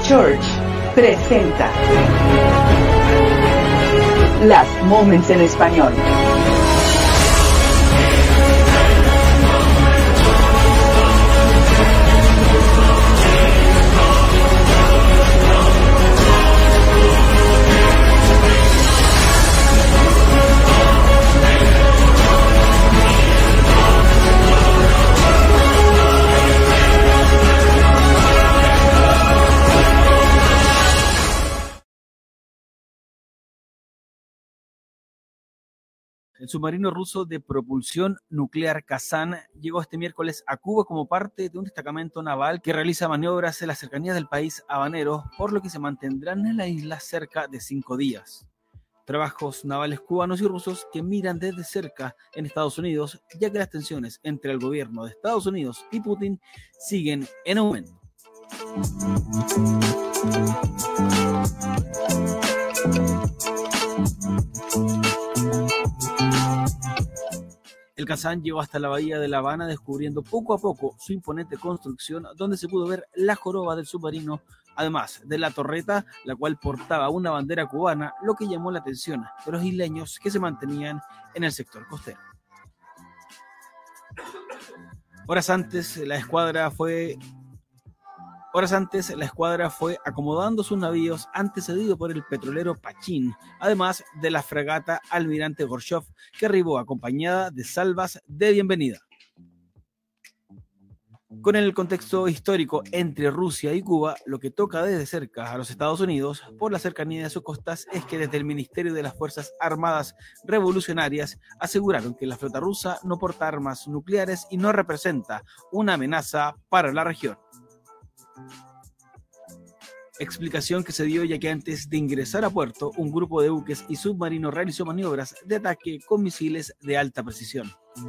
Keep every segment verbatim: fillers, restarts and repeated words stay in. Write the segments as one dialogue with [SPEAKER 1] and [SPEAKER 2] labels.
[SPEAKER 1] Church presenta Last Moments en español.
[SPEAKER 2] El submarino ruso de propulsión nuclear Kazan llegó este miércoles a Cuba como parte de un destacamento naval que realiza maniobras en las cercanías del país habanero, por lo que se mantendrán en la isla cerca de cinco días. Trabajos navales cubanos y rusos que miran desde cerca en Estados Unidos, ya que las tensiones entre el gobierno de Estados Unidos y Putin siguen en aumento. El Kazan llegó hasta la bahía de La Habana, descubriendo poco a poco su imponente construcción, donde se pudo ver la joroba del submarino, además de la torreta, la cual portaba una bandera cubana, lo que llamó la atención de los isleños que se mantenían en el sector costero. Horas antes, la escuadra fue Horas antes, la escuadra fue acomodando sus navíos, antecedido por el petrolero Pachín, además de la fragata Almirante Gorshov, que arribó acompañada de salvas de bienvenida. Con el contexto histórico entre Rusia y Cuba, lo que toca desde cerca a los Estados Unidos por la cercanía de sus costas es que desde el Ministerio de las Fuerzas Armadas Revolucionarias aseguraron que la flota rusa no porta armas nucleares y no representa una amenaza para la región. Explicación que se dio ya que antes de ingresar a puerto, un grupo de buques y submarinos realizó maniobras de ataque con misiles de alta precisión.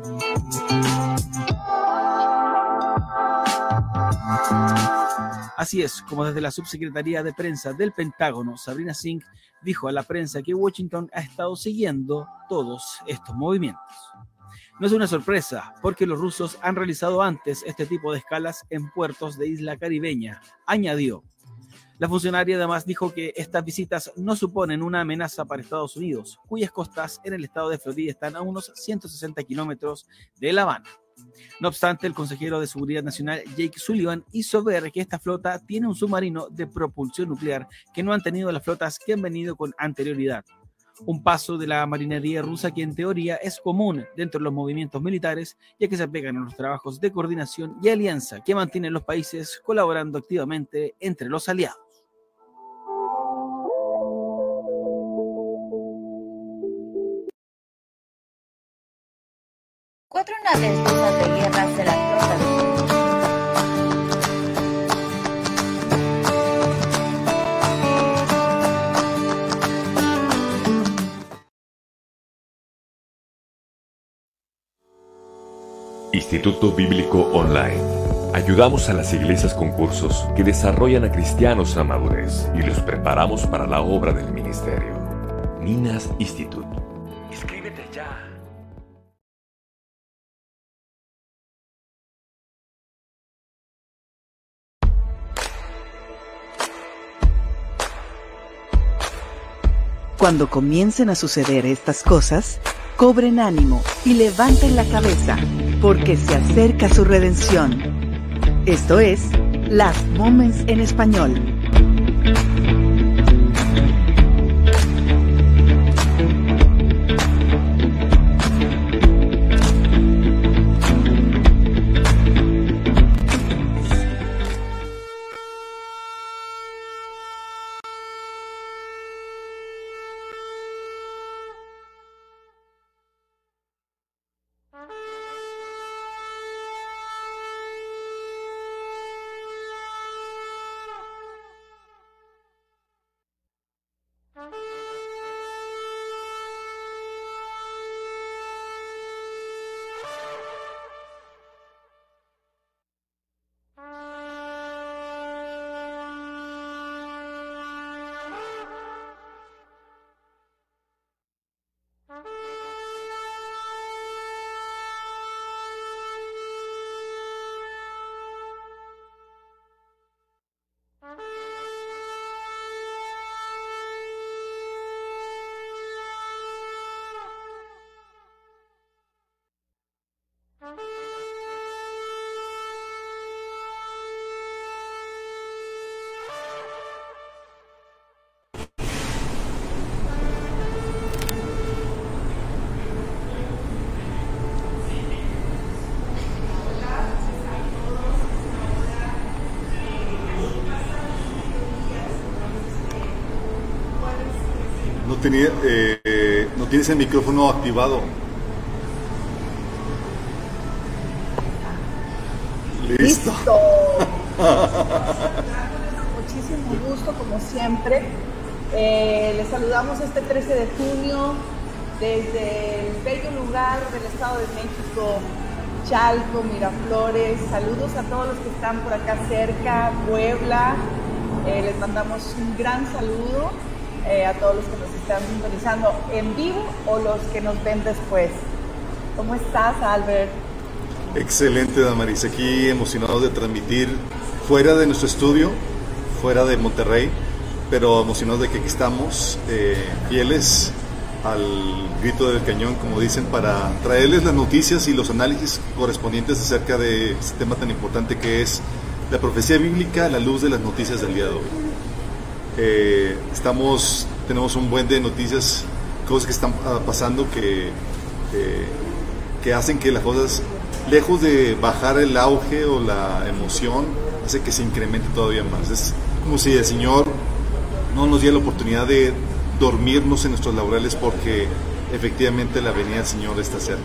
[SPEAKER 2] Así es, como desde la subsecretaría de prensa del Pentágono, Sabrina Singh, dijo a la prensa que Washington ha estado siguiendo todos estos movimientos. No es una sorpresa, porque los rusos han realizado antes este tipo de escalas en puertos de isla caribeña, añadió. La funcionaria además dijo que estas visitas no suponen una amenaza para Estados Unidos, cuyas costas en el estado de Florida están a unos ciento sesenta kilómetros de La Habana. No obstante, el consejero de Seguridad Nacional Jake Sullivan hizo ver que esta flota tiene un submarino de propulsión nuclear que no han tenido las flotas que han venido con anterioridad. Un paso de la marinería rusa que en teoría es común dentro de los movimientos militares, ya que se apegan a los trabajos de coordinación y alianza que mantienen los países colaborando activamente entre los aliados.
[SPEAKER 3] Cuatro naves rusas de guerra de la flota de
[SPEAKER 4] Instituto Bíblico Online. Ayudamos a las iglesias con cursos que desarrollan a cristianos a madurez y los preparamos para la obra del ministerio. Minas Institute. Inscríbete ya.
[SPEAKER 1] Cuando comiencen a suceder estas cosas, cobren ánimo y levanten la cabeza, porque se acerca su redención. Esto es Last Moments en español.
[SPEAKER 5] tenía, eh, eh, no tienes el micrófono activado. Listo.
[SPEAKER 6] Listo. Muchísimo gusto, como siempre. Eh, les saludamos este trece de junio desde el bello lugar del Estado de México, Chalco, Miraflores. Saludos a todos los que están por acá cerca, Puebla. Eh, les mandamos un gran saludo eh, a todos los que nos están sintonizando en vivo o los que nos ven después. ¿Cómo estás, Albert?
[SPEAKER 5] Excelente, Damaris. Aquí emocionados de transmitir fuera de nuestro estudio, fuera de Monterrey, pero emocionados de que aquí estamos, eh, fieles al grito del cañón, como dicen, para traerles las noticias y los análisis correspondientes acerca de este tema tan importante que es la profecía bíblica a la luz de las noticias del día de hoy. Eh, estamos, tenemos un buen de noticias, cosas que están pasando que, eh, que hacen que las cosas, lejos de bajar el auge o la emoción, hace que se incremente todavía más. Es como si el Señor no nos diera la oportunidad de dormirnos en nuestros laureles, porque efectivamente la venida del Señor está cerca.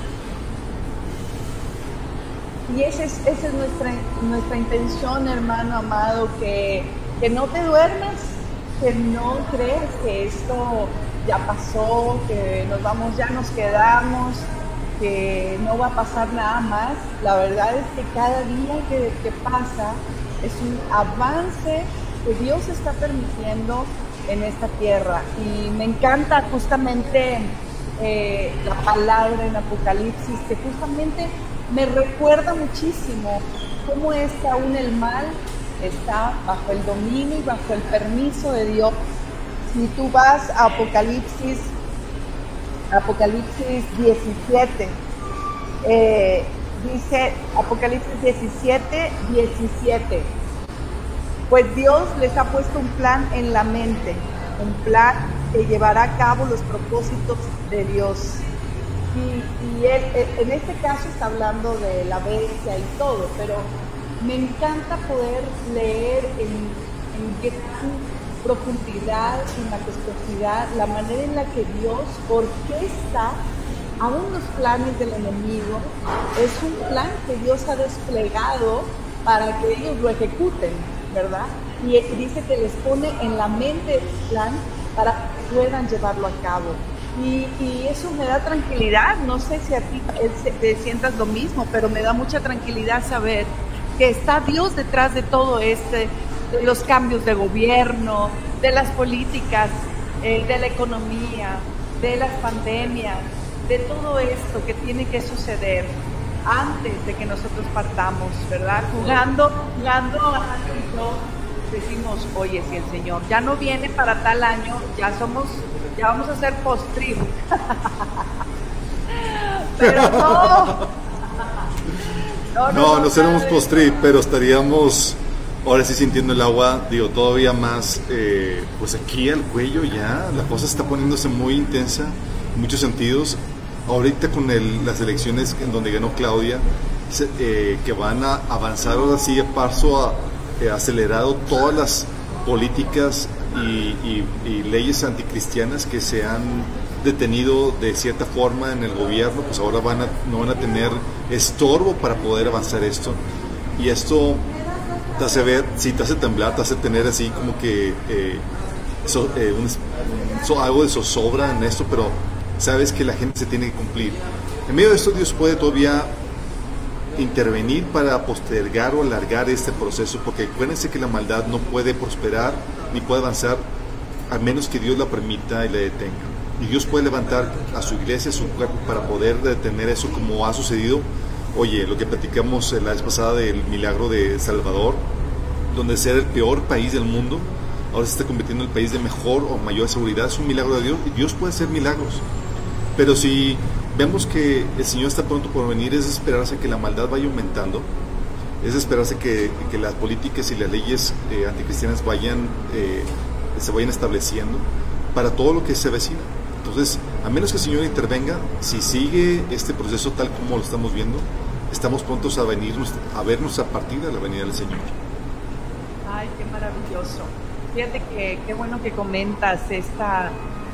[SPEAKER 6] Y esa es, esa es nuestra, nuestra intención, hermano amado, que, que no te duermas, que no creas que esto ya pasó, que nos vamos, ya nos quedamos, que no va a pasar nada más. La verdad es que cada día que, que pasa es un avance que Dios está permitiendo en esta tierra. Y me encanta justamente eh, la palabra en Apocalipsis, que justamente me recuerda muchísimo cómo es que aún el mal está bajo el dominio y bajo el permiso de Dios. Si tú vas a Apocalipsis, Apocalipsis diecisiete, eh, dice Apocalipsis diecisiete, diecisiete, pues Dios les ha puesto un plan en la mente, un plan que llevará a cabo los propósitos de Dios. Y, y él, en este caso está hablando de la bestia y todo, pero me encanta poder leer en, en gran profundidad y majestuosidad la manera en la que Dios orquesta aún los planes del enemigo. Es un plan que Dios ha desplegado para que ellos lo ejecuten, ¿verdad? Y dice que les pone en la mente el plan para que puedan llevarlo a cabo. Y, y eso me da tranquilidad. No sé si a ti te sientas lo mismo, pero me da mucha tranquilidad saber que está Dios detrás de todo este, de los cambios de gobierno, de las políticas, eh, de la economía, de las pandemias, de todo esto que tiene que suceder antes de que nosotros partamos, ¿verdad? Jugando, jugando a decimos, oye, si el Señor ya no viene para tal año, ya somos, ya vamos a hacer post-trib. Pero no.
[SPEAKER 5] No, no, no, no seremos post-trib, pero estaríamos ahora sí sintiendo el agua, digo, todavía más, eh, pues aquí al cuello ya, la cosa está poniéndose muy intensa en muchos sentidos. Ahorita con el, las elecciones en donde ganó Claudia, se, eh, que van a avanzar ahora sí a paso a, eh, acelerado todas las políticas y, y, y leyes anticristianas que se han detenido de cierta forma en el gobierno, pues ahora van a, no van a tener estorbo para poder avanzar esto. Y esto te hace ver, sí, te hace temblar, te hace tener así como que eh, so, eh, un, so, algo de zozobra en esto, pero sabes que la gente se tiene que cumplir. En medio de esto Dios puede todavía intervenir para postergar o alargar este proceso, porque acuérdense que la maldad no puede prosperar ni puede avanzar a menos que Dios la permita y la detenga. Y Dios puede levantar a su iglesia, a su cuerpo, para poder detener eso, como ha sucedido. Oye, lo que platicamos la vez pasada del milagro de Salvador, donde ser el peor país del mundo ahora se está convirtiendo en el país de mejor o mayor seguridad, es un milagro de Dios, y Dios puede hacer milagros. Pero si vemos que el Señor está pronto por venir, es esperarse que la maldad vaya aumentando, es esperarse que, que las políticas y las leyes eh, anticristianas vayan, eh, se vayan estableciendo para todo lo que se avecina. Entonces, a menos que el Señor intervenga, si sigue este proceso tal como lo estamos viendo, estamos prontos a venirnos, a vernos a partir de la venida del Señor.
[SPEAKER 6] Ay, qué maravilloso. Fíjate que qué bueno que comentas esta,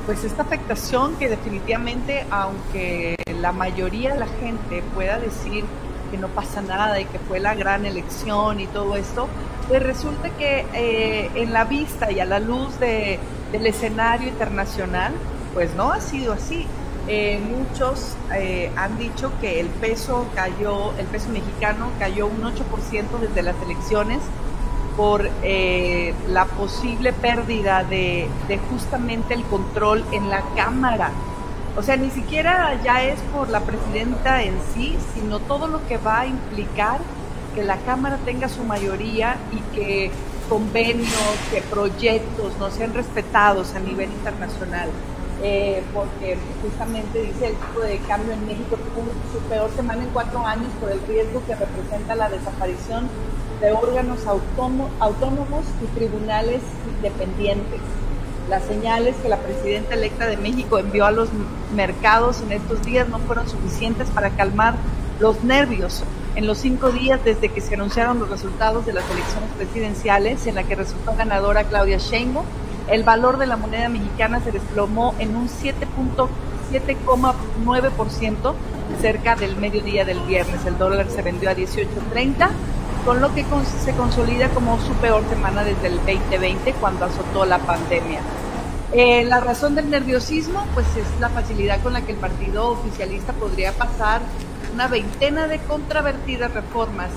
[SPEAKER 6] pues esta afectación que definitivamente, aunque la mayoría de la gente pueda decir que no pasa nada y que fue la gran elección y todo esto, pues resulta que eh, en la vista y a la luz de, del escenario internacional, pues no ha sido así. Eh, muchos eh, han dicho que el peso cayó, el peso mexicano cayó un ocho por ciento desde las elecciones por eh, la posible pérdida de, de justamente el control en la Cámara. O sea, ni siquiera ya es por la presidenta en sí, sino todo lo que va a implicar que la Cámara tenga su mayoría y que convenios, que proyectos no sean respetados a nivel internacional. Eh, porque justamente dice el tipo de cambio en México tuvo su peor semana en cuatro años por el riesgo que representa la desaparición de órganos autónomos, autónomos y tribunales independientes. Las señales que la presidenta electa de México envió a los mercados en estos días no fueron suficientes para calmar los nervios en los cinco días desde que se anunciaron los resultados de las elecciones presidenciales, en la que resultó ganadora Claudia Sheinbaum. El valor de la moneda mexicana se desplomó en un siete coma nueve por ciento cerca del mediodía del viernes. El dólar se vendió a dieciocho treinta, con lo que se consolida como su peor semana desde el veinte veinte, cuando azotó la pandemia. Eh, la razón del nerviosismo, pues es la facilidad con la que el partido oficialista podría pasar una veintena de controvertidas reformas,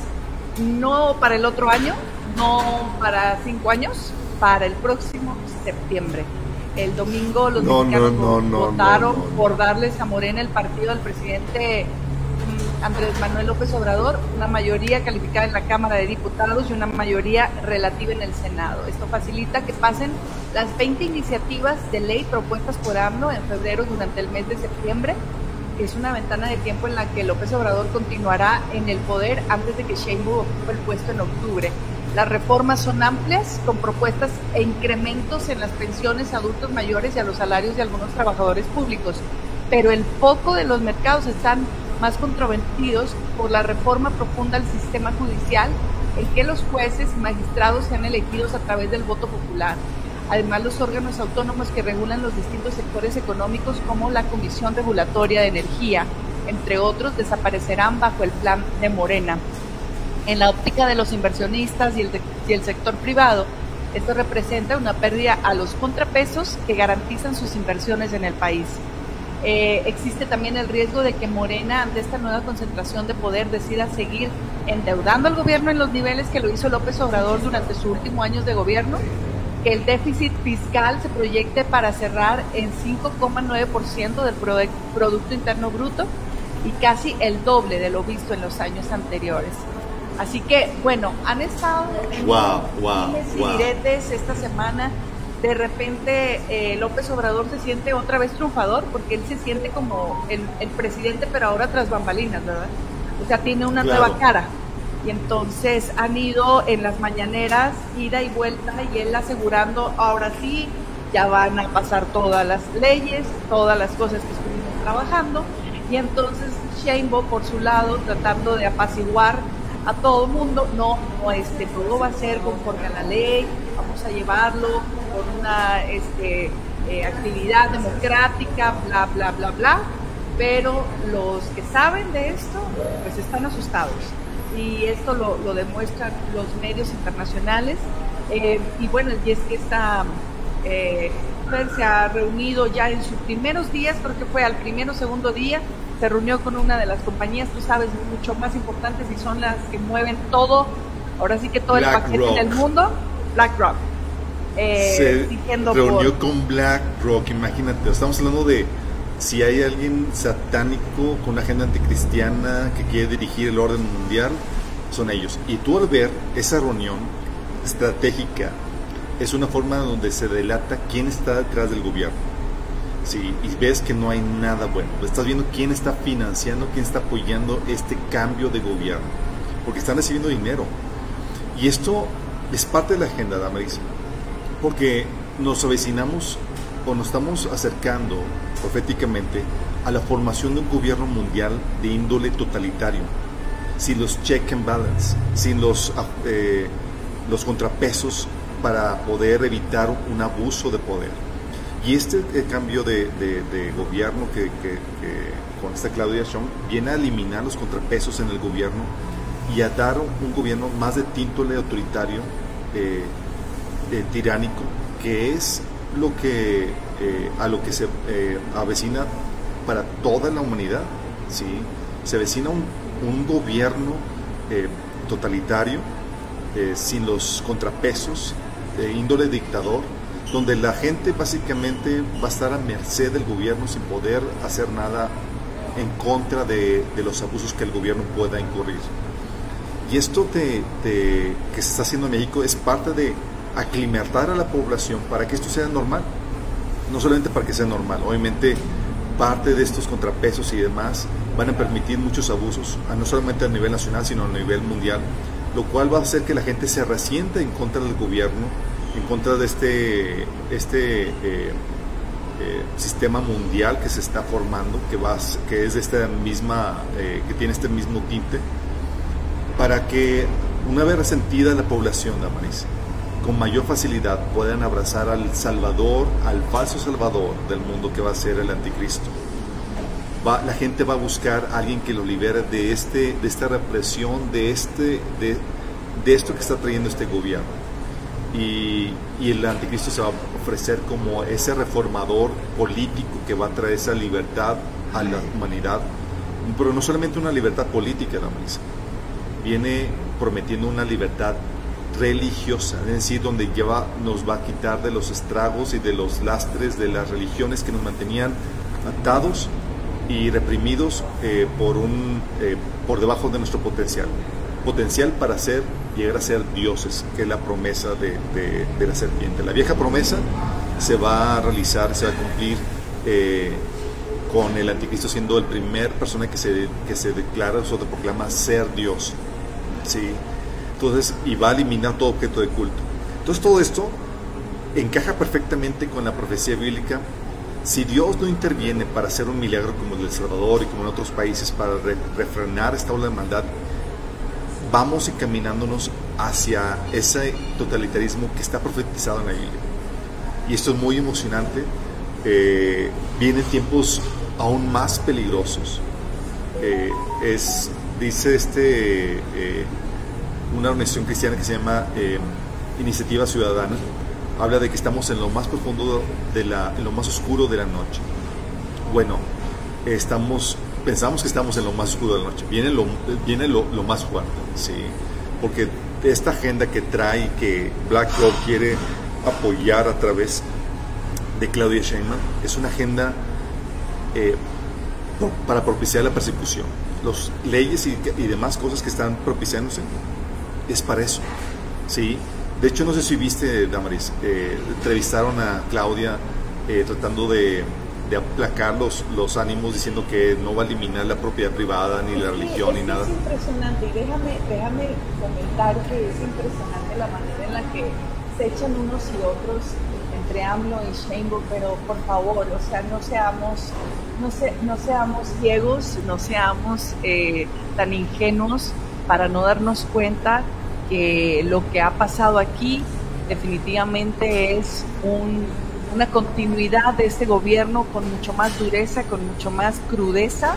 [SPEAKER 6] no para el otro año, no para cinco años, para el próximo septiembre. El domingo los
[SPEAKER 5] no,
[SPEAKER 6] mexicanos
[SPEAKER 5] no, no,
[SPEAKER 6] votaron
[SPEAKER 5] no, no, no.
[SPEAKER 6] por darles a Morena el partido del presidente Andrés Manuel López Obrador, una mayoría calificada en la Cámara de Diputados y una mayoría relativa en el Senado. Esto facilita que pasen las veinte iniciativas de ley propuestas por AMLO en febrero durante el mes de septiembre, que es una ventana de tiempo en la que López Obrador continuará en el poder antes de que Sheinbaum ocupe el puesto en octubre. Las reformas son amplias, con propuestas e incrementos en las pensiones a adultos mayores y a los salarios de algunos trabajadores públicos, pero el foco de los mercados están más controvertidos por la reforma profunda al sistema judicial, en que los jueces y magistrados sean elegidos a través del voto popular. Además, los órganos autónomos que regulan los distintos sectores económicos, como la Comisión Regulatoria de Energía, entre otros, desaparecerán bajo el plan de Morena. En la óptica de los inversionistas y el, de, y el sector privado, esto representa una pérdida a los contrapesos que garantizan sus inversiones en el país. Eh, existe también el riesgo de que Morena, ante esta nueva concentración de poder, decida seguir endeudando al gobierno en los niveles que lo hizo López Obrador durante sus últimos años de gobierno, que el déficit fiscal se proyecte para cerrar en cinco coma nueve por ciento del Producto Interno Bruto y casi el doble de lo visto en los años anteriores. Así que, bueno, han estado en
[SPEAKER 5] wow, wow,
[SPEAKER 6] dimes y
[SPEAKER 5] wow.
[SPEAKER 6] diretes esta semana. De repente eh, López Obrador se siente otra vez triunfador, porque él se siente como el, el presidente, pero ahora tras bambalinas, ¿verdad? O sea, tiene una
[SPEAKER 5] claro.
[SPEAKER 6] nueva cara. Y entonces han ido en las mañaneras, ida y vuelta, y él asegurando, ahora sí, ya van a pasar todas las leyes, todas las cosas que estuvimos trabajando. Y entonces Sheinbaum, por su lado, tratando de apaciguar a todo el mundo, no, no, este, todo va a ser conforme a la ley, vamos a llevarlo con una este, eh, actividad democrática, bla, bla, bla, bla, pero los que saben de esto, pues están asustados, y esto lo, lo demuestran los medios internacionales, eh, y bueno, y es que esta eh, mujer se ha reunido ya en sus primeros días, creo que fue al primero o segundo día, se reunió con una de las compañías, tú sabes, mucho más importantes y son las que mueven todo, ahora sí que todo
[SPEAKER 5] Black
[SPEAKER 6] el paquete
[SPEAKER 5] Rock.
[SPEAKER 6] del mundo, BlackRock. Eh,
[SPEAKER 5] Se reunió
[SPEAKER 6] por...
[SPEAKER 5] con BlackRock, imagínate, estamos hablando de si hay alguien satánico con una agenda anticristiana que quiere dirigir el orden mundial, son ellos. Y tú al ver esa reunión estratégica, es una forma donde se delata quién está detrás del gobierno. Sí, y ves que no hay nada bueno. Estás viendo quién está financiando, quién está apoyando este cambio de gobierno, porque están recibiendo dinero. Y esto es parte de la agenda, Damaris, porque nos avecinamos o nos estamos acercando proféticamente a la formación de un gobierno mundial de índole totalitario, sin los check and balance, sin los, eh, los contrapesos para poder evitar un abuso de poder. Y este eh, cambio de, de, de gobierno que, que, que con esta Claudia Sheinbaum viene a eliminar los contrapesos en el gobierno y a dar un, un gobierno más de tíntole autoritario, eh, eh, tiránico, que es lo que eh, a lo que se eh, avecina para toda la humanidad, ¿sí? Se avecina un, un gobierno eh, totalitario, eh, sin los contrapesos, de índole dictador, donde la gente básicamente va a estar a merced del gobierno sin poder hacer nada en contra de, de los abusos que el gobierno pueda incurrir. Y esto de, de, que se está haciendo en México es parte de aclimatar a la población para que esto sea normal, no solamente para que sea normal, obviamente parte de estos contrapesos y demás van a permitir muchos abusos, no solamente a nivel nacional sino a nivel mundial, lo cual va a hacer que la gente se resienta en contra del gobierno, en contra de este, este eh, eh, sistema mundial que se está formando, que, va, que es de esta misma, eh, que tiene este mismo tinte, para que una vez resentida la población, Damaris, con mayor facilidad puedan abrazar al Salvador, al falso Salvador del mundo que va a ser el Anticristo. Va, la gente va a buscar a alguien que lo libere de, este, de esta represión, de, este, de, de esto que está trayendo este gobierno. Y, y el Anticristo se va a ofrecer como ese reformador político que va a traer esa libertad a la humanidad, pero no solamente una libertad política, Damaris, viene prometiendo una libertad religiosa, es decir, donde lleva, nos va a quitar de los estragos y de los lastres de las religiones que nos mantenían atados y reprimidos eh, por, un, eh, por debajo de nuestro potencial, potencial para ser, llegar a ser dioses, que es la promesa de, de, de la serpiente. La vieja promesa se va a realizar, se va a cumplir eh, con el Anticristo siendo el primer persona que se, que se declara o se proclama ser Dios, ¿sí? Entonces, y va a eliminar todo objeto de culto. Entonces todo esto encaja perfectamente con la profecía bíblica. Si Dios no interviene para hacer un milagro como el de El Salvador y como en otros países para re refrenar esta ola de maldad, vamos encaminándonos hacia ese totalitarismo que está profetizado en la Biblia. Y esto es muy emocionante. Eh, vienen tiempos aún más peligrosos. Eh, es, dice este... Eh, una organización cristiana que se llama eh, Iniciativa Ciudadana, habla de que estamos en lo más profundo de la, en lo más oscuro de la noche. Bueno, estamos, pensamos que estamos en lo más oscuro de la noche. Viene lo, viene lo, lo más fuerte, ¿sí? Porque esta agenda que trae, que BlackRock quiere apoyar a través de Claudia Sheinbaum, es una agenda eh, para propiciar la persecución. Las leyes y, y demás cosas que están propiciándose es para eso, ¿sí? De hecho, no sé si viste, Damaris, eh, entrevistaron a Claudia eh, tratando de, de aplacar los, los ánimos, diciendo que no va a eliminar la propiedad privada, ni la religión, ni nada.
[SPEAKER 6] Es impresionante, y déjame, déjame comentar que es impresionante la manera en la que se echan unos y otros entre AMLO y Sheinbaum, pero por favor, o sea, no seamos, no, se, no seamos ciegos, no seamos eh, tan ingenuos para no darnos cuenta que lo que ha pasado aquí definitivamente es un, una continuidad de este gobierno con mucho más dureza, con mucho más crudeza,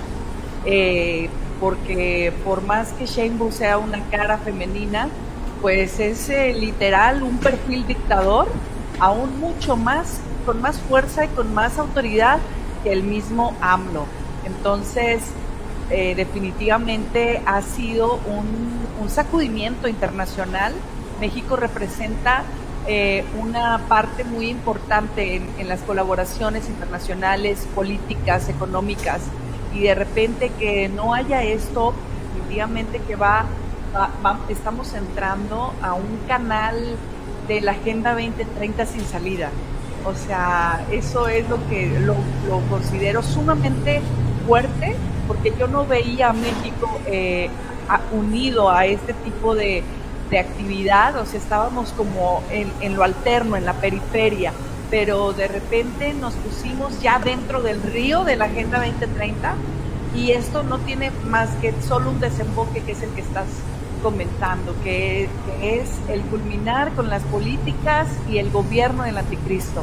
[SPEAKER 6] eh, porque por más que Sheinbaum sea una cara femenina, pues es eh, literal un perfil dictador, aún mucho más, con más fuerza y con más autoridad que el mismo AMLO. Entonces, eh, definitivamente ha sido un, un sacudimiento internacional. México representa eh, una parte muy importante en, en las colaboraciones internacionales, políticas, económicas, y de repente que no haya esto, definitivamente que va, va, va estamos entrando a un canal de la Agenda veinte treinta sin salida. O sea, eso es lo que lo, lo considero sumamente fuerte, porque yo no veía a México eh, a, unido a este tipo de, de actividad. O sea, estábamos como en, en lo alterno, en la periferia, pero de repente nos pusimos ya dentro del río de la Agenda veinte treinta, y esto no tiene más que solo un desemboque, que es el que estás comentando, que, que es el culminar con las políticas y el gobierno del Anticristo.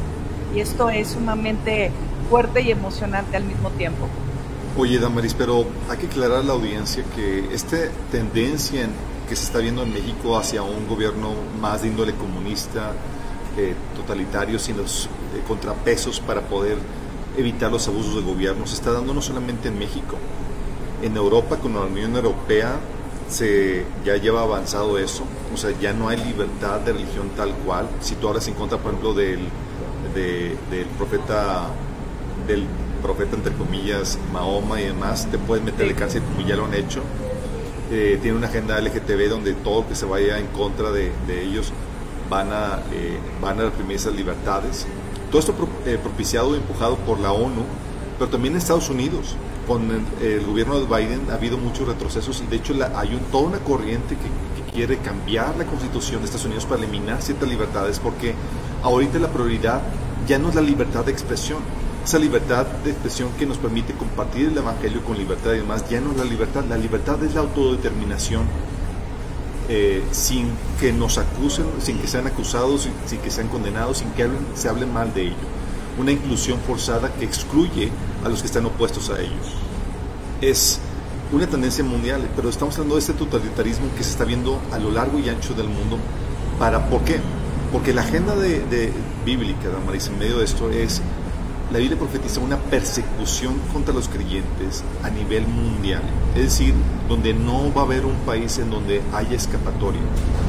[SPEAKER 6] Y esto es sumamente fuerte y emocionante al mismo tiempo.
[SPEAKER 5] Oye, Damaris, pero hay que aclarar a la audiencia que esta tendencia en, que se está viendo en México hacia un gobierno más de índole comunista, eh, totalitario, sin los eh, contrapesos para poder evitar los abusos de gobierno, se está dando no solamente en México. En Europa, con la Unión Europea, se ya lleva avanzado eso, o sea, ya no hay libertad de religión tal cual. Si tú hablas en contra, por ejemplo, del, de, del profeta, del profeta entre comillas, Mahoma y demás, te pueden meter de cárcel como ya lo han hecho. Eh, tiene una agenda L G T B donde todo que se vaya en contra de, de ellos van a, eh, van a reprimir esas libertades. Todo esto pro, eh, propiciado y empujado por la ONU, pero también en Estados Unidos. Con el, el gobierno de Biden ha habido muchos retrocesos y de hecho la, hay un, toda una corriente que, que quiere cambiar la constitución de Estados Unidos para eliminar ciertas libertades, porque ahorita la prioridad ya no es la libertad de expresión. Esa libertad de expresión que nos permite compartir el evangelio con libertad y demás, ya no es la libertad. La libertad es la autodeterminación, eh, sin que nos acusen, sin que sean acusados, sin, sin que sean condenados, sin que hablen, se hable mal de ello. Una inclusión forzada que excluye a los que están opuestos a ellos. Es una tendencia mundial, pero estamos hablando de este totalitarismo que se está viendo a lo largo y ancho del mundo. ¿Para por qué? Porque la agenda de, de bíblica, Damaris, en medio de esto es, la Biblia profetiza una persecución contra los creyentes a nivel mundial, es decir, donde no va a haber un país en donde haya escapatoria.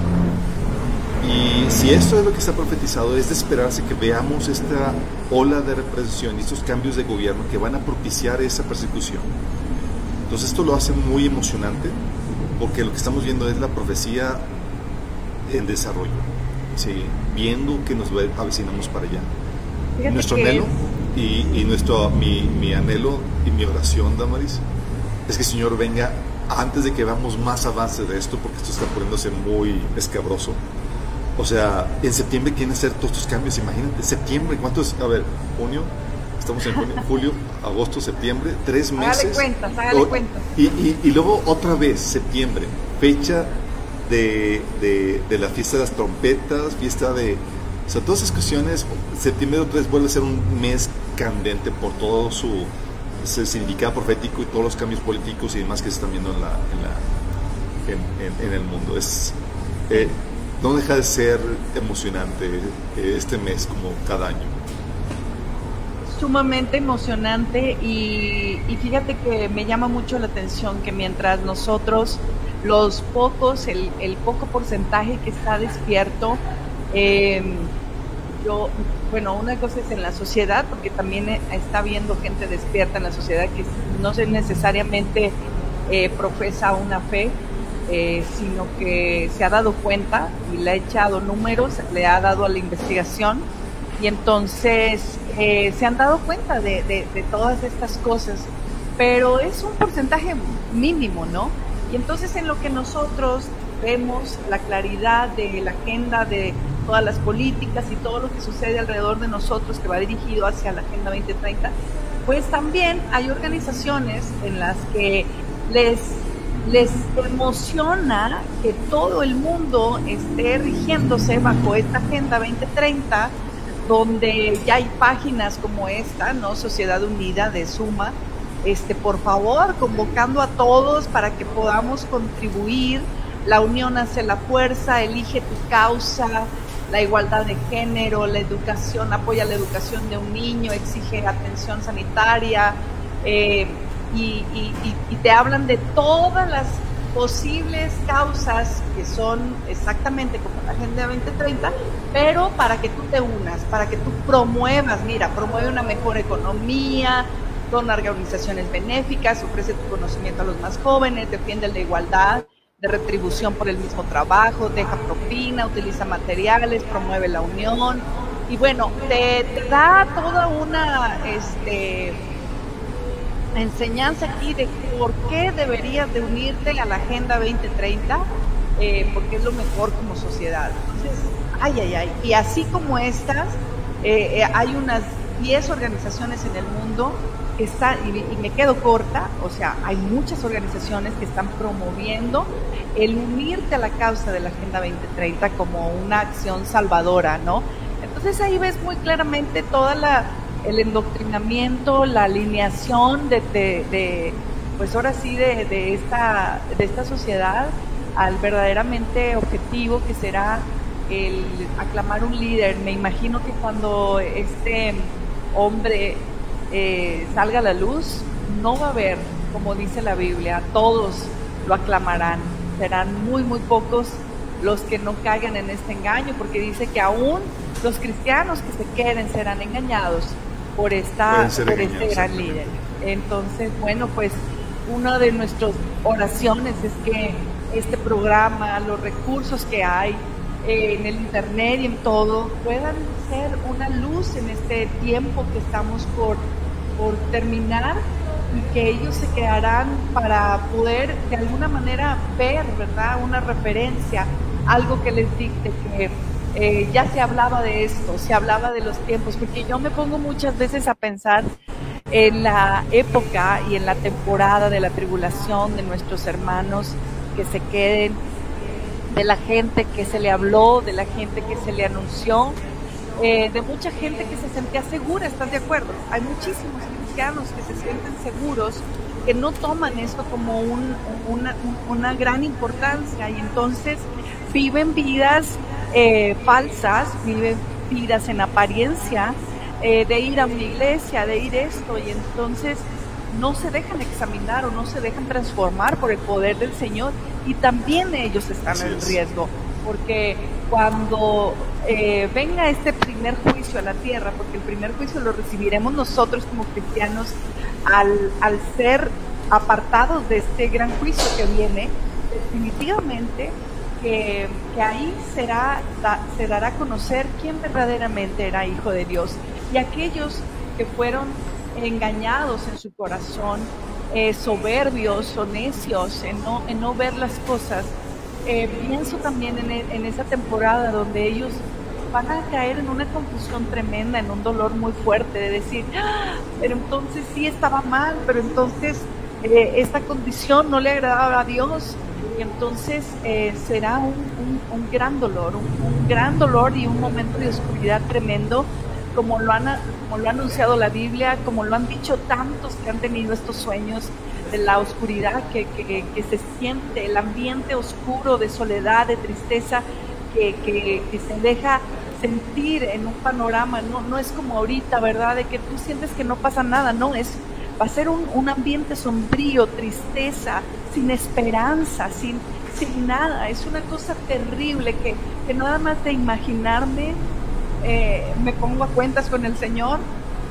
[SPEAKER 5] Y si esto es lo que está profetizado, es de esperarse que veamos esta ola de represión y estos cambios de gobierno que van a propiciar esa persecución. Entonces esto lo hace muy emocionante, porque lo que estamos viendo es la profecía en desarrollo, ¿sí? Viendo que nos avecinamos para allá. Fíjate nuestro anhelo y, y nuestro, mi, mi anhelo y mi oración, Damaris, es que el Señor venga antes de que veamos más avance de esto, porque esto está poniéndose muy escabroso. O sea, en septiembre quieren hacer todos estos cambios, imagínate, septiembre, ¿cuántos? A ver, junio, estamos en junio, julio, agosto, septiembre, tres meses.
[SPEAKER 6] Hágale cuentas, hágale
[SPEAKER 5] o,
[SPEAKER 6] cuentas.
[SPEAKER 5] Y, y, y luego otra vez, septiembre, fecha de, de, de la fiesta de las trompetas, fiesta de... O sea, todas esas cuestiones, septiembre otra vez vuelve a ser un mes candente por todo su, su significado profético y todos los cambios políticos y demás que se están viendo en, la, en, la, en, en, en el mundo. Es... Eh, no deja de ser emocionante este mes como cada año.
[SPEAKER 6] Sumamente emocionante y, y fíjate que me llama mucho la atención que mientras nosotros, los pocos, el, el poco porcentaje que está despierto, eh, yo, bueno, una cosa es en la sociedad, porque también está habiendo gente despierta en la sociedad que no necesariamente eh, profesa una fe, Eh, sino que se ha dado cuenta y le ha echado números, le ha dado a la investigación y entonces eh, se han dado cuenta de, de, de todas estas cosas, pero es un porcentaje mínimo, ¿no? Y entonces en lo que nosotros vemos la claridad de la agenda de todas las políticas y todo lo que sucede alrededor de nosotros que va dirigido hacia la Agenda veinte treinta, pues también hay organizaciones en las que les les emociona que todo el mundo esté rigiéndose bajo esta Agenda veinte treinta, donde ya hay páginas como esta, ¿no? Sociedad Unida de Suma, este, por favor, convocando a todos para que podamos contribuir. La unión hace la fuerza, elige tu causa, la igualdad de género, la educación, apoya la educación de un niño, exige atención sanitaria, eh, Y, y, y te hablan de todas las posibles causas que son exactamente como la Agenda veinte treinta, pero para que tú te unas, para que tú promuevas, mira, promueve una mejor economía, dona organizaciones benéficas, ofrece tu conocimiento a los más jóvenes, defiende la igualdad de retribución por el mismo trabajo, deja propina, utiliza materiales, promueve la unión, y bueno, te, te da toda una... este enseñanza aquí de por qué deberías de unirte a la Agenda veinte treinta, eh, porque es lo mejor como sociedad. Entonces, ay, ay, ay, y así como estas, eh, eh, hay unas diez organizaciones en el mundo que están, y, y me quedo corta, o sea, hay muchas organizaciones que están promoviendo el unirte a la causa de la Agenda veinte treinta como una acción salvadora, ¿no? Entonces ahí ves muy claramente toda la el endoctrinamiento, la alineación de, de, de pues ahora sí de, de esta de esta sociedad al verdaderamente objetivo que será el aclamar un líder. Me imagino que cuando este hombre eh, salga a la luz, no va a haber, como dice la Biblia, todos lo aclamarán, serán muy muy pocos los que no caigan en este engaño, porque dice que aún los cristianos que se queden serán engañados por esta por este gran líder. Entonces, bueno, pues una de nuestras oraciones es que este programa, los recursos que hay eh, en el internet y en todo, puedan ser una luz en este tiempo que estamos por, por terminar, y que ellos se quedarán para poder de alguna manera ver, ¿verdad?, una referencia, algo que les dicte que eh, ya se hablaba de esto, se hablaba de los tiempos, porque yo me pongo muchas veces a pensar en la época y en la temporada de la tribulación de nuestros hermanos que se queden, de la gente que se le habló, de la gente que se le anunció, eh, de mucha gente que se sentía segura. ¿Estás de acuerdo? Hay muchísimos cristianos que se sienten seguros, que no toman esto como un, una, una gran importancia, y entonces viven vidas eh, falsas, viven vidas en apariencia, eh, de ir a una iglesia, de ir esto, y entonces no se dejan examinar o no se dejan transformar por el poder del Señor, y también ellos están Así en es. riesgo, porque cuando eh, venga este primer juicio a la tierra, porque el primer juicio lo recibiremos nosotros como cristianos al, al ser apartados de este gran juicio que viene, definitivamente que, que ahí será, da, se dará a conocer quién verdaderamente era hijo de Dios, y aquellos que fueron engañados en su corazón, eh, soberbios o necios en no, en no ver las cosas. Eh, pienso también en, en esa temporada donde ellos van a caer en una confusión tremenda, en un dolor muy fuerte de decir, ¡ah! Pero entonces sí estaba mal, pero entonces eh, esta condición no le agradaba a Dios, y entonces eh, será un, un, un gran dolor, un, un gran dolor y un momento de oscuridad tremendo, como lo, han, como lo ha anunciado la Biblia, como lo han dicho tantos que han tenido estos sueños de la oscuridad que, que, que se siente, el ambiente oscuro de soledad, de tristeza, que, que, que se deja sentir en un panorama. No, no es como ahorita, ¿verdad?, de que tú sientes que no pasa nada. No, es, va a ser un, un ambiente sombrío, tristeza, sin esperanza, sin, sin nada. Es una cosa terrible que, que nada más de imaginarme eh, me pongo a cuentas con el Señor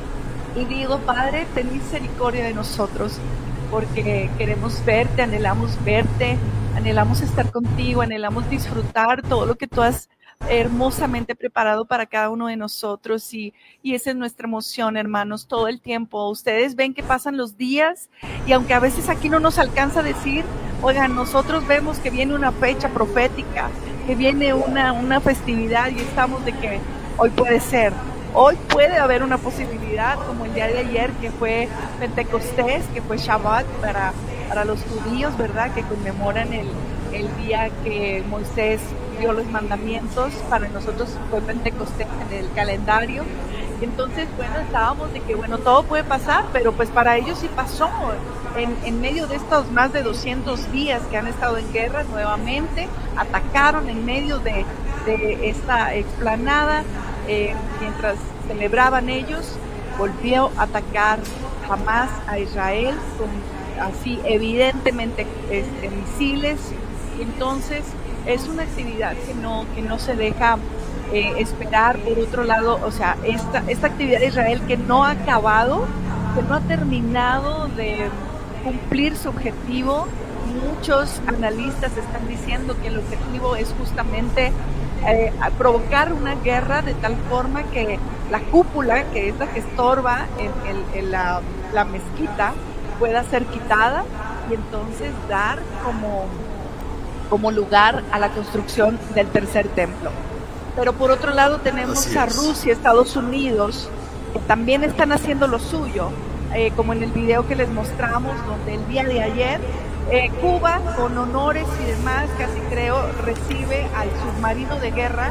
[SPEAKER 6] y digo, Padre, ten misericordia de nosotros, porque queremos verte, anhelamos verte, anhelamos estar contigo, anhelamos disfrutar todo lo que tú has hermosamente preparado para cada uno de nosotros, y, y esa es nuestra emoción, hermanos, todo el tiempo. Ustedes ven que pasan los días, y aunque a veces aquí no nos alcanza a decir, oigan, nosotros vemos que viene una fecha profética, que viene una, una festividad, y estamos de que hoy puede ser. Hoy puede haber una posibilidad, como el día de ayer, que fue Pentecostés, que fue Shabbat para, para los judíos, ¿verdad?, que conmemoran el, el día que Moisés dio los mandamientos. Para nosotros fue Pentecostés en el calendario. Y entonces, bueno, estábamos de que, bueno, todo puede pasar, pero pues para ellos sí pasó. En, en medio de estos más de doscientos días que han estado en guerra, nuevamente atacaron en medio de, de esta explanada. Eh, mientras celebraban ellos, volvió a atacar Hamás a Israel con así evidentemente este, misiles. Entonces es una actividad que no, que no se deja eh, esperar. Por otro lado, o sea, esta, esta actividad de Israel que no ha acabado, que no ha terminado de cumplir su objetivo. Muchos analistas están diciendo que el objetivo es justamente Eh, a provocar una guerra de tal forma que la cúpula, que es la que estorba en, en, en la, la mezquita, pueda ser quitada, y entonces dar como, como lugar a la construcción del tercer templo. Pero por otro lado tenemos a Rusia, Estados Unidos, que también están haciendo lo suyo, eh, como en el video que les mostramos, donde el día de ayer Eh, Cuba, con honores y demás, casi creo, recibe al submarino de guerra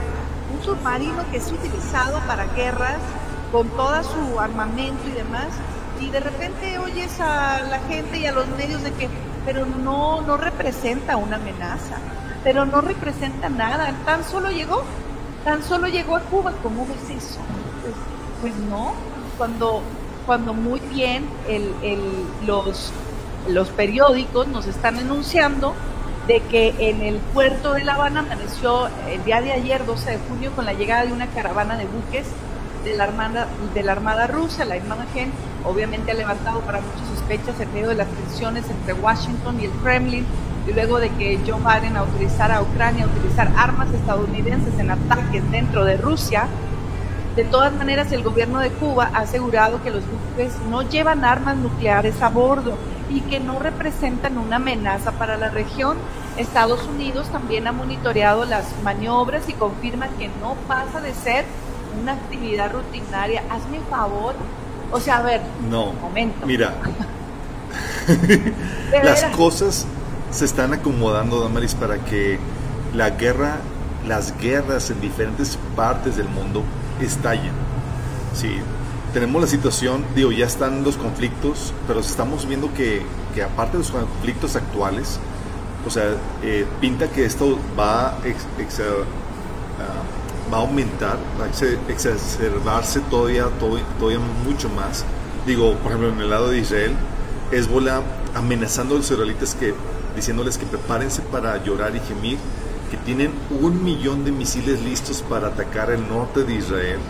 [SPEAKER 6] un submarino que es utilizado para guerras con todo su armamento y demás, y de repente oyes a la gente y a los medios de que, pero no, no representa una amenaza, pero no representa nada, tan solo llegó, tan solo llegó a Cuba. ¿Cómo ves eso? Pues, pues no, cuando, cuando muy bien el, el, los, los periódicos nos están anunciando de que en el puerto de La Habana amaneció el día de ayer, doce de junio, con la llegada de una caravana de buques de la Armada, de la Armada Rusa. La imagen obviamente ha levantado para muchas sospechas en medio de las tensiones entre Washington y el Kremlin, y luego de que Joe Biden autorizara a Ucrania a utilizar armas estadounidenses en ataques dentro de Rusia. De todas maneras, el gobierno de Cuba ha asegurado que los buques no llevan armas nucleares a bordo y que no representan una amenaza para la región. Estados Unidos también ha monitoreado las maniobras y confirma que no pasa de ser una actividad rutinaria. Hazme favor. O sea, a ver,
[SPEAKER 5] no,
[SPEAKER 6] momento.
[SPEAKER 5] Mira, las cosas se están acomodando, Damaris, para que la guerra, las guerras en diferentes partes del mundo estallen. Sí, tenemos la situación, digo, ya están los conflictos, pero estamos viendo que, que aparte de los conflictos actuales, o sea, eh, pinta que esto va a, ex, ex, uh, va a aumentar, va a exacerbarse todavía, todavía, todavía mucho más. Digo, por ejemplo, en el lado de Israel, Hezbollah amenazando a los israelitas, que, diciéndoles que prepárense para llorar y gemir, que tienen un millón de misiles listos para atacar el norte de Israel.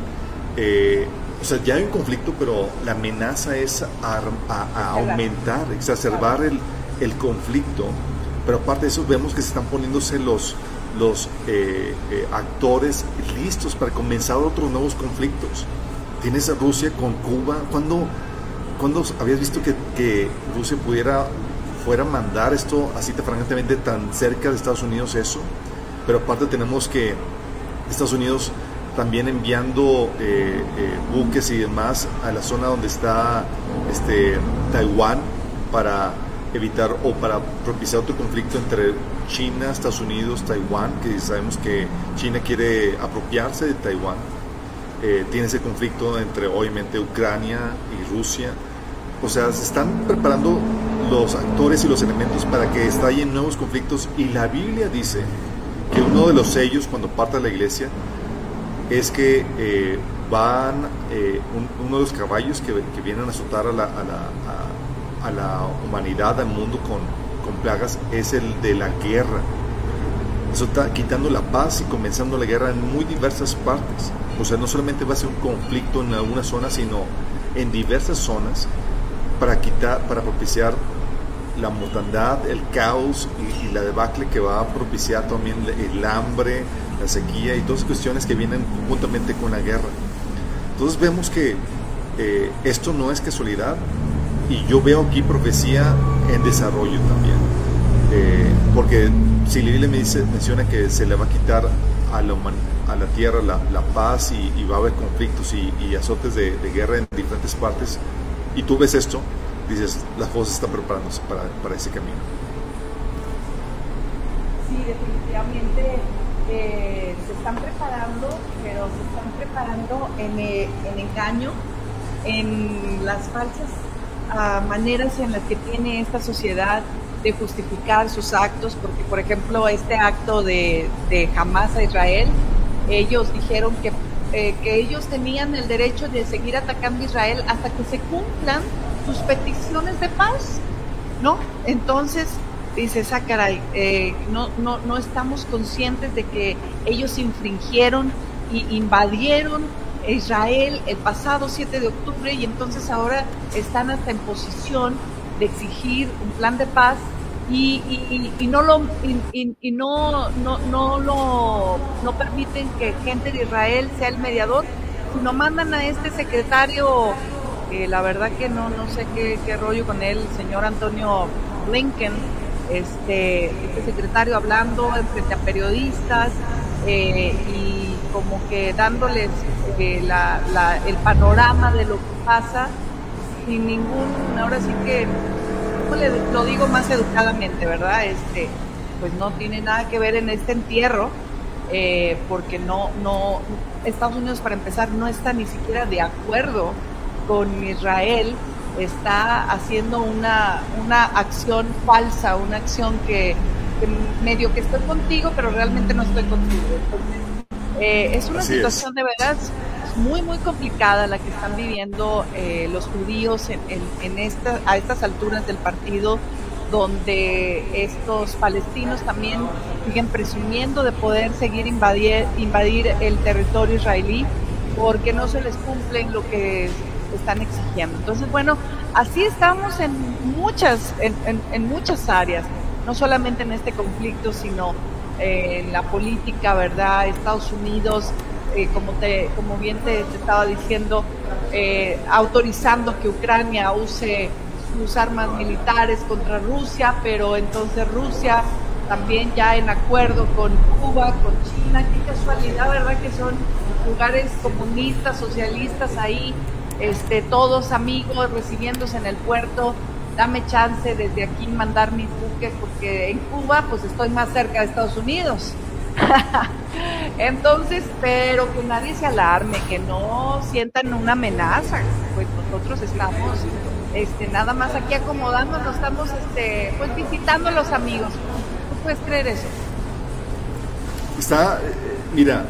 [SPEAKER 5] Eh, o sea, ya hay un conflicto, pero la amenaza es a, a, a aumentar, exacerbar el, el conflicto. Pero aparte de eso, vemos que se están poniéndose los, los eh, eh, actores listos para comenzar otros nuevos conflictos. Tienes a Rusia con Cuba. ¿Cuándo, ¿cuándo habías visto que, que Rusia pudiera fuera a mandar esto así francamente tan cerca de Estados Unidos, eso? Pero aparte tenemos que Estados Unidos también enviando eh, eh, buques y demás a la zona donde está este, Taiwán, para evitar o para propiciar otro conflicto entre China, Estados Unidos, Taiwán, que sabemos que China quiere apropiarse de Taiwán. Eh, tiene ese conflicto entre obviamente Ucrania y Rusia. O sea, se están preparando los actores y los elementos para que estallen nuevos conflictos, y la Biblia dice que uno de los sellos cuando parte la iglesia es que eh, van eh, un, uno de los caballos que, que vienen a azotar a la, a, la, a, a la humanidad, al mundo con, con plagas, es el de la guerra. Eso está quitando la paz y comenzando la guerra en muy diversas partes. O sea, no solamente va a ser un conflicto en alguna zona, sino en diversas zonas, para quitar, para propiciar la mortandad, el caos y, y la debacle que va a propiciar también el hambre, la sequía y todas las cuestiones que vienen juntamente con la guerra. Entonces vemos que eh, esto no es casualidad, y yo veo aquí profecía en desarrollo también, eh, porque si la Biblia me dice, menciona que se le va a quitar a la, a la tierra la, la paz, y, y va a haber conflictos y, y azotes de, de guerra en diferentes partes, y tú ves esto, dices, las cosas están preparándose para, para ese camino.
[SPEAKER 6] Sí, definitivamente eh, se están preparando, pero se están preparando en, eh, en engaño, en las falsas uh, maneras en las que tiene esta sociedad de justificar sus actos, porque por ejemplo este acto de, de Hamas a Israel, ellos dijeron que, eh, que ellos tenían el derecho de seguir atacando a Israel hasta que se cumplan sus peticiones de paz, ¿no? Entonces dices, ah, caray, eh, no, no, no estamos conscientes de que ellos infringieron y invadieron Israel el pasado siete de octubre, y entonces ahora están hasta en posición de exigir un plan de paz, y, y, y no lo y, y, y no no no lo no permiten que gente de Israel sea el mediador, sino mandan a este secretario, que la verdad que no no sé qué, qué rollo con él, el señor Antonio Blinken, este este secretario hablando frente a periodistas, eh, y como que dándoles eh, la, la, el panorama de lo que pasa, sin ningún, ahora sí que, lo digo más educadamente, ¿verdad? Este, pues no tiene nada que ver en este entierro, eh, porque no, no, Estados Unidos, para empezar, no está ni siquiera de acuerdo con Israel, está haciendo una, una acción falsa, una acción que, que medio que estoy contigo, pero realmente no estoy contigo. Entonces, eh, es una Así situación es. de verdad muy, muy complicada la que están viviendo eh, los judíos en, en, en esta, a estas alturas del partido, donde estos palestinos también siguen presumiendo de poder seguir invadir, invadir el territorio israelí porque no se les cumple lo que están exigiendo. Entonces, bueno, así estamos en muchas, en, en, en muchas áreas, no solamente en este conflicto, sino eh, en la política, ¿verdad? Estados Unidos, eh, como, te, como bien te, te estaba diciendo, eh, autorizando que Ucrania use sus armas militares contra Rusia, pero entonces Rusia también ya en acuerdo con Cuba, con China. Qué casualidad, ¿verdad? Que son lugares comunistas, socialistas ahí, este, todos amigos, recibiéndose en el puerto. Dame chance desde aquí mandar mis buques, porque en Cuba pues estoy más cerca de Estados Unidos. Entonces, pero que nadie se alarme, que no sientan una amenaza, pues nosotros estamos este, nada más aquí acomodándonos, estamos este, pues visitando a los amigos. ¿Tú puedes creer eso?
[SPEAKER 5] Está, mira,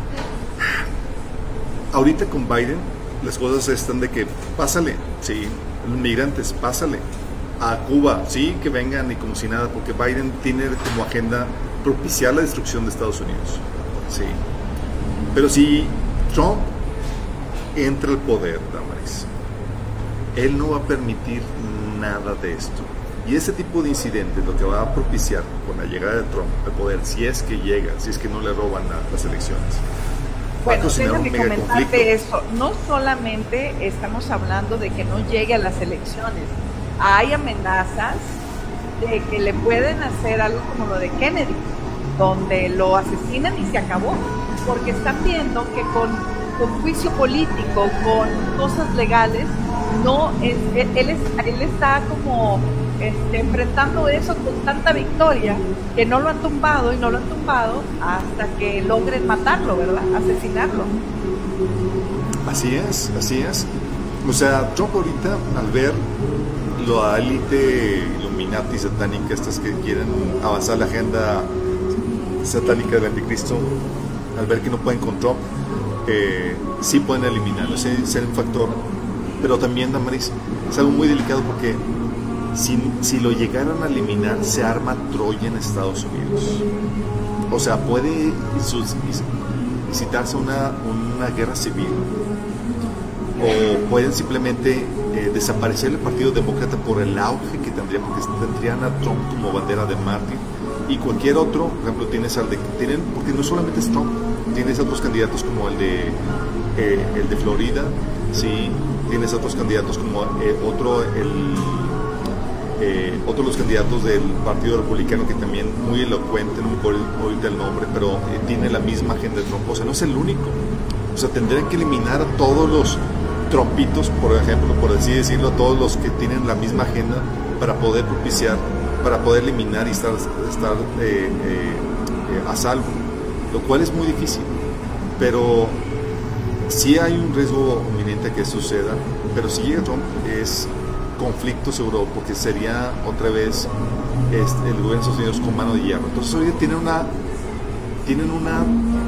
[SPEAKER 5] ahorita con Biden las cosas están de que pásale, sí, los migrantes, pásale a Cuba, sí, que vengan y como si nada, porque Biden tiene como agenda propiciar la destrucción de Estados Unidos, sí. Pero si Trump entra al poder, Damaris, él no va a permitir nada de esto. Y ese tipo de incidentes lo que va a propiciar con la llegada de Trump al poder, si es que llega, si es que no le roban a las elecciones,
[SPEAKER 6] bueno, déjame comentarte eso. No solamente estamos hablando de que no llegue a las elecciones, hay amenazas de que le pueden hacer algo como lo de Kennedy, donde lo asesinan y se acabó, porque están viendo que con, con juicio político, con cosas legales, no es, él, él, es, él está como este, enfrentando eso con tanta victoria que no lo han tumbado y no lo han tumbado hasta que logren matarlo, ¿verdad? Asesinarlo.
[SPEAKER 5] Así es, así es. O sea, Trump ahorita, al ver la élite Illuminati satánica, estas que quieren avanzar la agenda satánica del anticristo, al ver que no pueden con Trump, eh, sí pueden eliminarlo, ese ser un factor. Pero también, Damaris, es algo muy delicado porque si, si lo llegaran a eliminar, se arma Troya en Estados Unidos. O sea, puede incitarse una, una guerra civil, o pueden simplemente eh, desaparecer el Partido Demócrata por el auge que tendría, porque tendrían a Trump como bandera de mártir. Y cualquier otro, por ejemplo, tienes al de, tienen, porque no solamente es Trump, tienes otros candidatos como el de eh, el de Florida, sí, tienes otros candidatos como eh, otro el eh, otros los candidatos del Partido Republicano, que también muy elocuente, no me acuerdo ahorita el nombre, pero eh, tiene la misma agenda de Trump. O sea, no es el único. O sea, tendrían que eliminar a todos los trompitos, por ejemplo, por así decirlo, a todos los que tienen la misma agenda para poder propiciar, para poder eliminar y estar, estar eh, eh, eh, a salvo, lo cual es muy difícil, pero sí hay un riesgo inminente que suceda. Pero si llega Trump es conflicto seguro, porque sería otra vez este, el gobierno de Estados Unidos con mano de hierro. Entonces hoy tienen una tienen una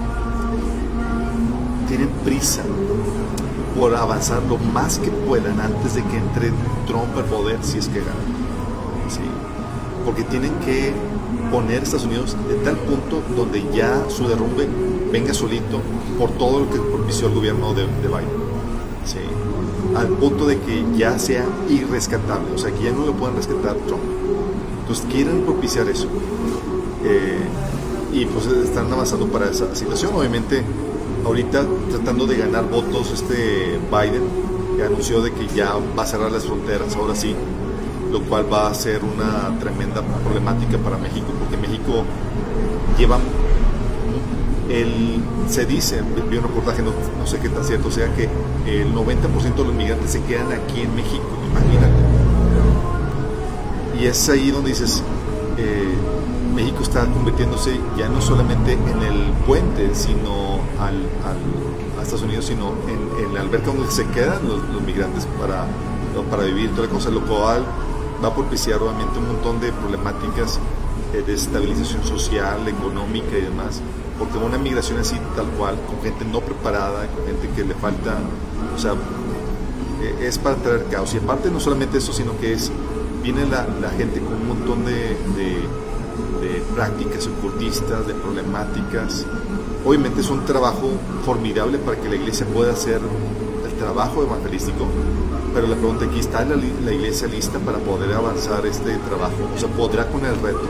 [SPEAKER 5] tienen prisa por avanzar lo más que puedan antes de que entre Trump al poder, si es que gana, sí, porque tienen que poner a Estados Unidos de tal punto donde ya su derrumbe venga solito por todo lo que propició el gobierno de, de Biden, sí, al punto de que ya sea irrescatable, o sea, que ya no lo puedan rescatar Trump. Entonces quieren propiciar eso, eh, y pues están avanzando para esa situación. Obviamente ahorita tratando de ganar votos, este Biden que anunció de que ya va a cerrar las fronteras, ahora sí, lo cual va a ser una tremenda problemática para México, porque México lleva, el, se dice, vi un reportaje, no, no sé qué tan cierto, o sea que el noventa por ciento de los migrantes se quedan aquí en México, imagínate. Y es ahí donde dices, eh, México está convirtiéndose ya no solamente en el puente, sino al, al, a Estados Unidos, sino en, en la alberca donde se quedan los, los migrantes para, para vivir toda la cosa, lo cual va a propiciar obviamente un montón de problemáticas eh, de estabilización social, económica y demás, porque una migración así tal cual, con gente no preparada, con gente que le falta, o sea, eh, es para traer caos. Y aparte no solamente eso, sino que es viene la, la gente con un montón de, de, de prácticas ocultistas, de problemáticas. Obviamente es un trabajo formidable para que la iglesia pueda hacer el trabajo evangelístico, pero la pregunta aquí, ¿está la, la iglesia lista para poder avanzar este trabajo? O sea, ¿podrá con el reto?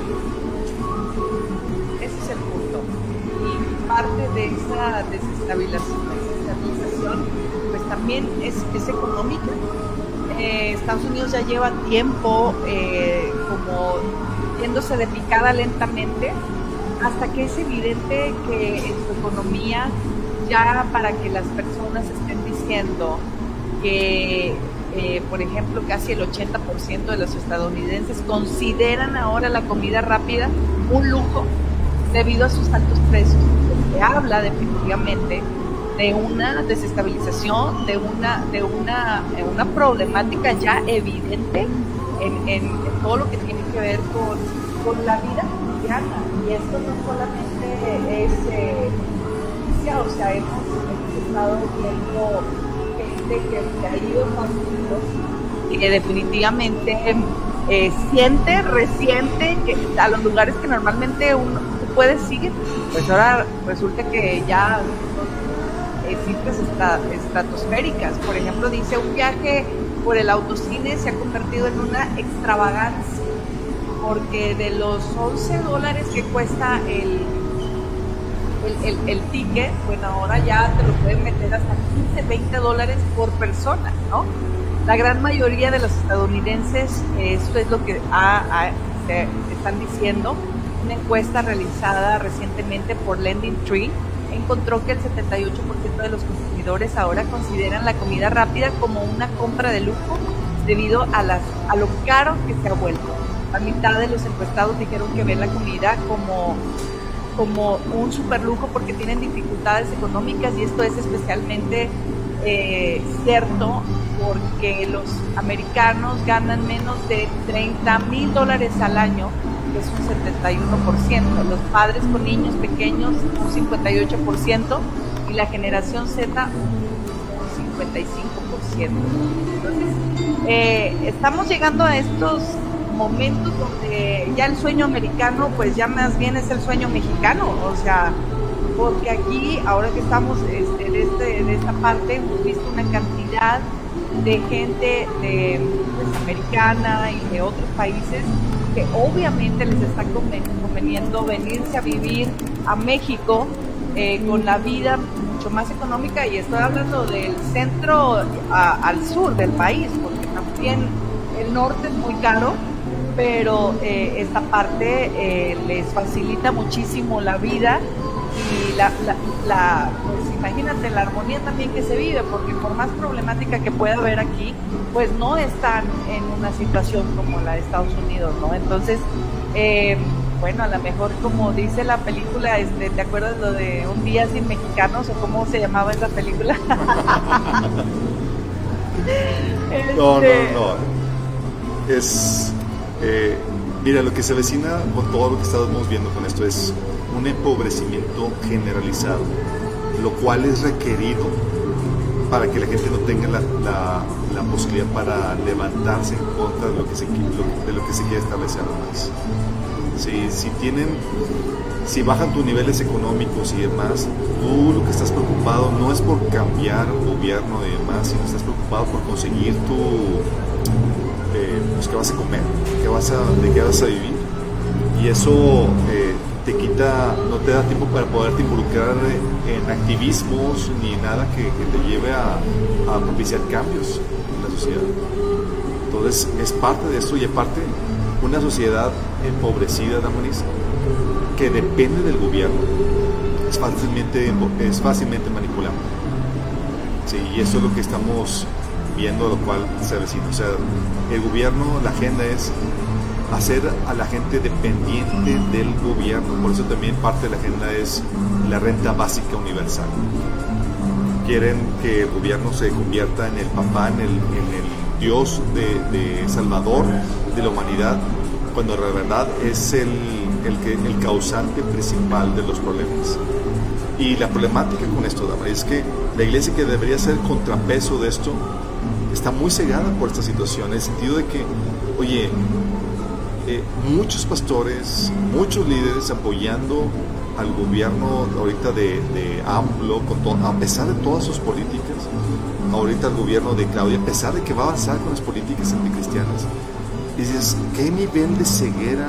[SPEAKER 6] Ese es el punto. Y parte de esa desestabilización, desestabilización pues también es, es económica. Eh, Estados Unidos ya lleva tiempo eh, como yéndose de picada lentamente, hasta que es evidente que en su economía, ya para que las personas estén diciendo que, eh, por ejemplo, casi el ochenta por ciento de los estadounidenses consideran ahora la comida rápida un lujo debido a sus altos precios. Se habla definitivamente de una desestabilización, de una, de una, de una problemática ya evidente en, en, en todo lo que tiene que ver con, con la vida cotidiana. Y esto no solamente es eh, noticia, o sea, hemos, hemos estado viendo gente que, que ha ido a Estados Unidos y que definitivamente eh, siente, resiente que a los lugares que normalmente uno puede ir, pues ahora resulta que ya cifras estratosféricas. Por ejemplo, dice, un viaje por el autocine se ha convertido en una extravagancia, porque de los once dólares que cuesta el, el, el, el ticket, bueno, ahora ya te lo pueden meter hasta quince, veinte dólares por persona, ¿no? La gran mayoría de los estadounidenses, esto es lo que ha, ha, se están diciendo. Una encuesta realizada recientemente por Lending Tree encontró que el setenta y ocho por ciento de los consumidores ahora consideran la comida rápida como una compra de lujo debido a, las, a lo caro que se ha vuelto. La mitad de los encuestados dijeron que ven la comida como, como un superlujo porque tienen dificultades económicas, y esto es especialmente eh, cierto porque los americanos ganan menos de treinta mil dólares al año, que es un setenta y uno por ciento, los padres con niños pequeños un cincuenta y ocho por ciento y la generación Z un cincuenta y cinco por ciento. Entonces, eh, estamos llegando a estos momentos donde ya el sueño americano pues ya más bien es el sueño mexicano, o sea, porque aquí, ahora que estamos este, en, este, en esta parte, hemos visto una cantidad de gente de, pues, americana y de otros países que obviamente les está conveniendo venirse a vivir a México eh, con la vida mucho más económica, y estoy hablando del centro a, al sur del país, porque también el norte es muy caro, pero eh, esta parte eh, les facilita muchísimo la vida y la, la, la pues imagínate la armonía también que se vive, porque por más problemática que pueda haber aquí, pues no están en una situación como la de Estados Unidos, ¿no? Entonces, eh, bueno, a lo mejor como dice la película, este, ¿te acuerdas lo de Un día sin mexicanos o cómo se llamaba esa película? este...
[SPEAKER 5] No, no, no. Es, eh, mira, lo que se avecina con todo lo que estamos viendo con esto es un empobrecimiento generalizado, lo cual es requerido para que la gente no tenga la, la, la posibilidad para levantarse en contra de lo que se, de lo que se quiere establecer más. Si, si tienen, si bajan tus niveles económicos y demás, tú lo que estás preocupado no es por cambiar el gobierno y demás, sino estás preocupado por conseguir tu, eh, pues qué vas a comer, qué vas a, de qué vas a vivir, y eso eh, te quita, no te da tiempo para poderte involucrar en activismos ni nada que, que te lleve a, a propiciar cambios en la sociedad. Entonces es parte de esto, y aparte una sociedad empobrecida, Damaris, que depende del gobierno, es fácilmente, es fácilmente manipulable. Sí, y eso es lo que estamos viendo, lo cual se avecina. O sea, el gobierno, la agenda es hacer a la gente dependiente del gobierno. Por eso también parte de la agenda es la renta básica universal. Quieren que el gobierno se convierta en el papá, en el, en el Dios de, de Salvador de la humanidad, cuando la verdad es el, el, que, el causante principal de los problemas. Y la problemática con esto, Dama, es que la iglesia, que debería ser el contrapeso de esto, está muy cegada por esta situación, en el sentido de que, oye, eh, muchos pastores, muchos líderes apoyando al gobierno ahorita de, de AMLO, con to- a pesar de todas sus políticas, ahorita el gobierno de Claudia, a pesar de que va a avanzar con las políticas anticristianas, dices, ¿qué nivel de ceguera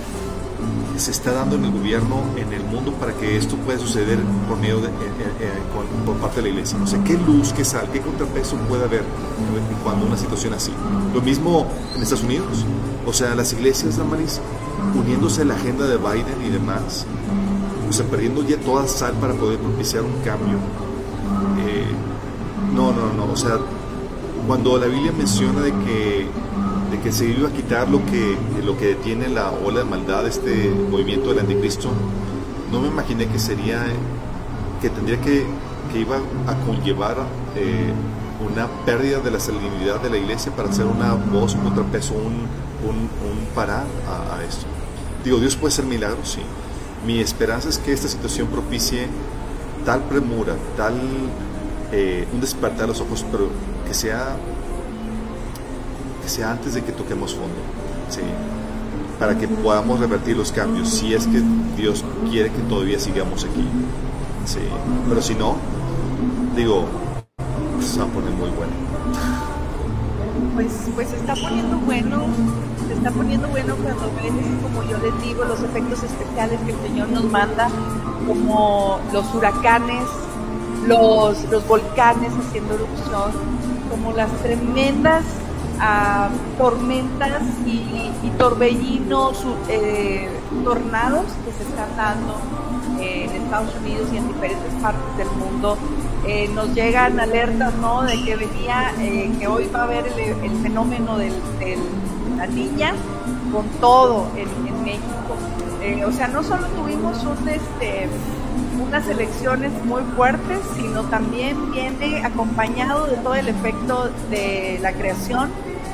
[SPEAKER 5] se está dando en el gobierno, en el mundo, para que esto pueda suceder por medio de, eh, eh, con, por parte de la iglesia? No sé, ¿qué luz, qué sal, qué contrapeso puede haber cuando una situación así? Lo mismo en Estados Unidos, o sea, las iglesias, Damaris, uniéndose a la agenda de Biden y demás, o sea, perdiendo ya toda sal para poder propiciar un cambio. Eh, no, no, no, o sea, cuando la Biblia menciona de que de que se iba a quitar lo que, lo que detiene la ola de maldad, este movimiento del anticristo, no me imaginé que sería, que tendría que, que iba a conllevar eh, una pérdida de la salinidad de la iglesia para hacer una voz, un contrapeso, un, un, un parar a, a esto. Digo, Dios puede hacer milagros, sí. Mi esperanza es que esta situación propicie tal premura, tal eh, un despertar a los ojos, pero que sea que sea antes de que toquemos fondo, ¿sí? Para que podamos revertir los cambios, si es que Dios quiere que todavía sigamos aquí, ¿sí? Pero si no, digo, pues se va a poner muy bueno.
[SPEAKER 6] Pues, pues se está poniendo bueno, se está poniendo bueno cuando ves, como yo les digo, los efectos especiales que el Señor nos manda, como los huracanes, los, los volcanes haciendo erupción, como las tremendas a tormentas y, y torbellinos, eh, tornados que se están dando eh, en Estados Unidos y en diferentes partes del mundo. Eh, nos llegan alertas, ¿no?, de que venía, eh, que hoy va a haber el, el fenómeno de la niña con todo en, en México. Eh, o sea, no solo tuvimos un, este, unas elecciones muy fuertes, sino también viene acompañado de todo el efecto de la creación.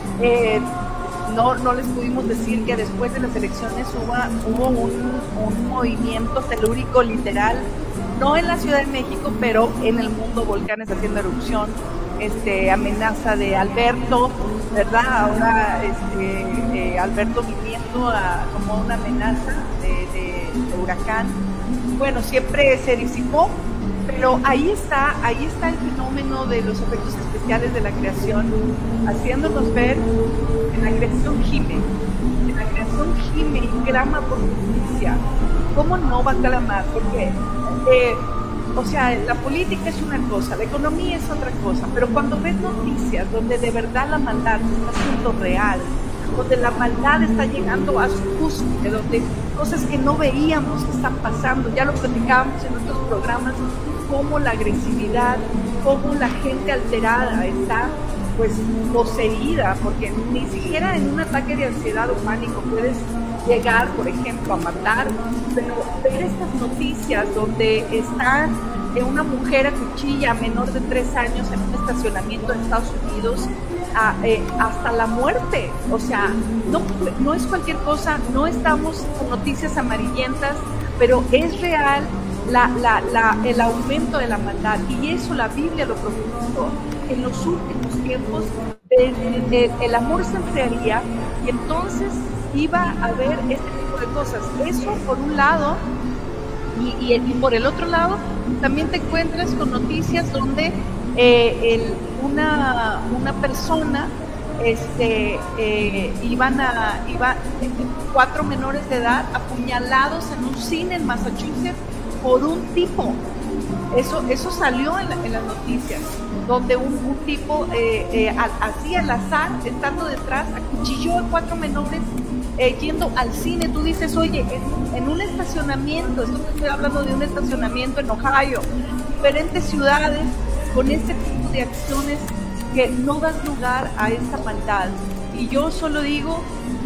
[SPEAKER 6] Eh, no, no les pudimos decir que después de las elecciones hubo, hubo un, un movimiento telúrico literal, no en la Ciudad de México, pero en el mundo, volcanes haciendo erupción, este, amenaza de Alberto, ¿verdad? Ahora este, eh, Alberto viniendo a, como una amenaza de, de, de huracán. Bueno, siempre se disipó, pero ahí está, ahí está el fenómeno de los efectos especiales de la creación, haciéndonos ver que la creación gime, que la creación gime y clama por justicia. ¿Cómo no va a clamar? Porque, eh, o sea, la política es una cosa, la economía es otra cosa, pero cuando ves noticias donde de verdad la maldad está siendo real, donde la maldad está llegando a su cúspide, donde cosas que no veíamos están pasando, ya lo platicábamos en otros programas, cómo la agresividad, cómo la gente alterada está pues poseída, porque ni siquiera en un ataque de ansiedad o pánico puedes llegar, por ejemplo, a matar, pero ver estas noticias donde está una mujer a cuchilla menor de tres años en un estacionamiento de Estados Unidos, a, eh, hasta la muerte, o sea, no, no es cualquier cosa, no estamos con noticias amarillentas, pero es real la, la, la, el aumento de la maldad, y eso la Biblia lo profetizó. En los últimos tiempos el, el, el amor se enfriaría y entonces iba a haber este tipo de cosas. Eso por un lado, y, y, y por el otro lado también te encuentras con noticias donde eh, el, una, una persona este, eh, iban a iba, eh, cuatro menores de edad apuñalados en un cine en Massachusetts por un tipo. Eso, eso salió en, la, en las noticias, donde un, un tipo eh, eh, así al azar, estando detrás, acuchilló a cuatro menores eh, yendo al cine. Tú dices, oye, en, en un estacionamiento, esto te estoy hablando de un estacionamiento en Ohio, diferentes ciudades, con este tipo de acciones que no dan lugar a esta maldad. Y yo solo digo,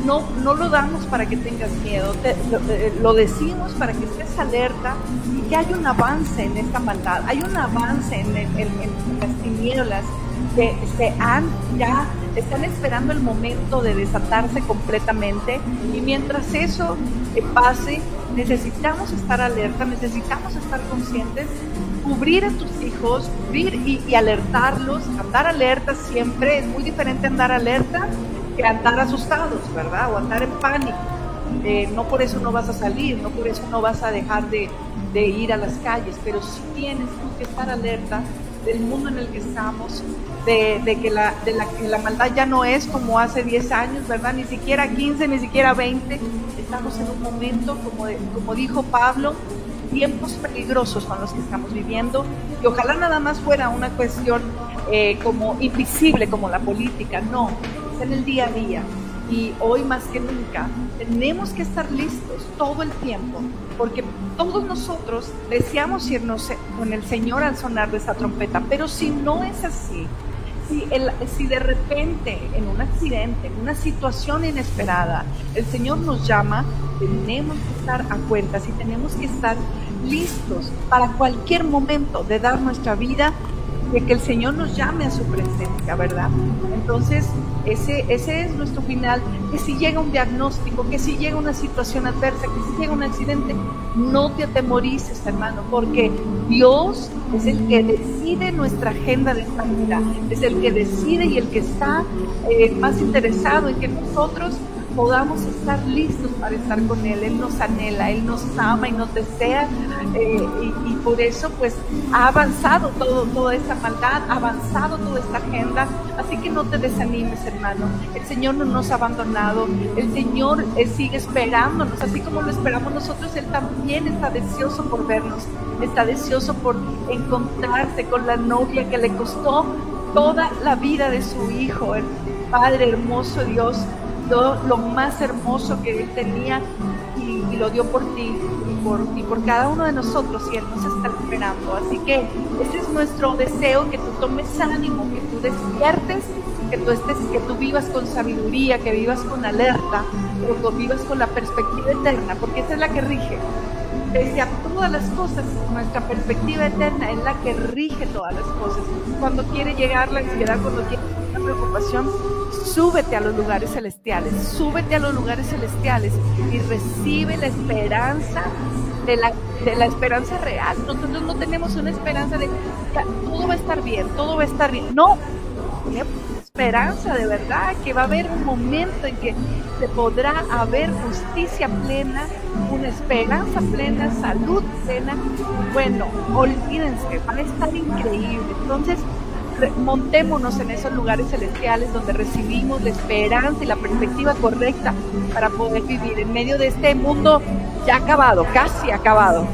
[SPEAKER 6] no, no lo damos para que tengas miedo, te, lo, lo decimos para que estés alerta y que haya un avance en esta maldad, hay un avance en, el, en, en las tinieblas que se han ya están esperando el momento de desatarse completamente, y mientras eso eh, pase, necesitamos estar alerta, necesitamos estar conscientes, cubrir a tus hijos, cubrir y, y alertarlos, andar alerta siempre. Es muy diferente andar alerta que andar asustados, ¿verdad? O andar en pánico. Eh, no por eso no vas a salir, no por eso no vas a dejar de, de ir a las calles, pero sí tienes tú que estar alerta del mundo en el que estamos, de, de, que, la, de la, que la maldad ya no es como hace diez años, ¿verdad? Ni siquiera quince, ni siquiera veinte. Estamos en un momento, como, de, como dijo Pablo, tiempos peligrosos son los que estamos viviendo, y ojalá nada más fuera una cuestión eh, como invisible como la política. No, es en el día a día, y hoy más que nunca tenemos que estar listos todo el tiempo, porque todos nosotros deseamos irnos con el Señor al sonar de esa trompeta, pero si no es así, si, el, si de repente en un accidente, en una situación inesperada, el Señor nos llama, tenemos que estar a cuentas y tenemos que estar listos para cualquier momento de dar nuestra vida, de que el Señor nos llame a su presencia, ¿verdad? Entonces, ese, ese es nuestro final, que si llega un diagnóstico, que si llega una situación adversa, que si llega un accidente, no te atemorices, hermano, porque Dios es el que decide nuestra agenda de esta vida, es el que decide y el que está eh, más interesado en que nosotros podamos estar listos para estar con Él. Él nos anhela, Él nos ama y nos desea, eh, y, y por eso pues ha avanzado todo, toda esta maldad, ha avanzado toda esta agenda, así que no te desanimes, hermano. El Señor no nos ha abandonado, el Señor eh, sigue esperándonos, así como lo esperamos nosotros. Él también está deseoso por vernos, está deseoso por encontrarse con la novia que le costó toda la vida de su hijo. El Padre hermoso, Dios, todo lo más hermoso que Él tenía, y, y lo dio por ti y por, y por cada uno de nosotros, y Él nos está esperando. Así que ese es nuestro deseo, que tú tomes ánimo, que tú despiertes, que tú estés, que tú vivas con sabiduría, que vivas con alerta, pero que vivas con la perspectiva eterna, porque esa es la que rige. Pese a todas las cosas, nuestra perspectiva eterna es la que rige todas las cosas. Cuando quiere llegar la ansiedad, cuando quiere llegar la preocupación, súbete a los lugares celestiales, súbete a los lugares celestiales y recibe la esperanza de la, de la esperanza real. Nosotros no tenemos una esperanza de todo va a estar bien, todo va a estar bien. No, tenemos esperanza de verdad, que va a haber un momento en que se podrá haber justicia plena, una esperanza plena, salud plena. Bueno, olvídense, van a estar increíbles. Entonces, montémonos en esos lugares celestiales donde recibimos la esperanza y la perspectiva correcta para poder vivir en medio de este mundo ya acabado, casi acabado.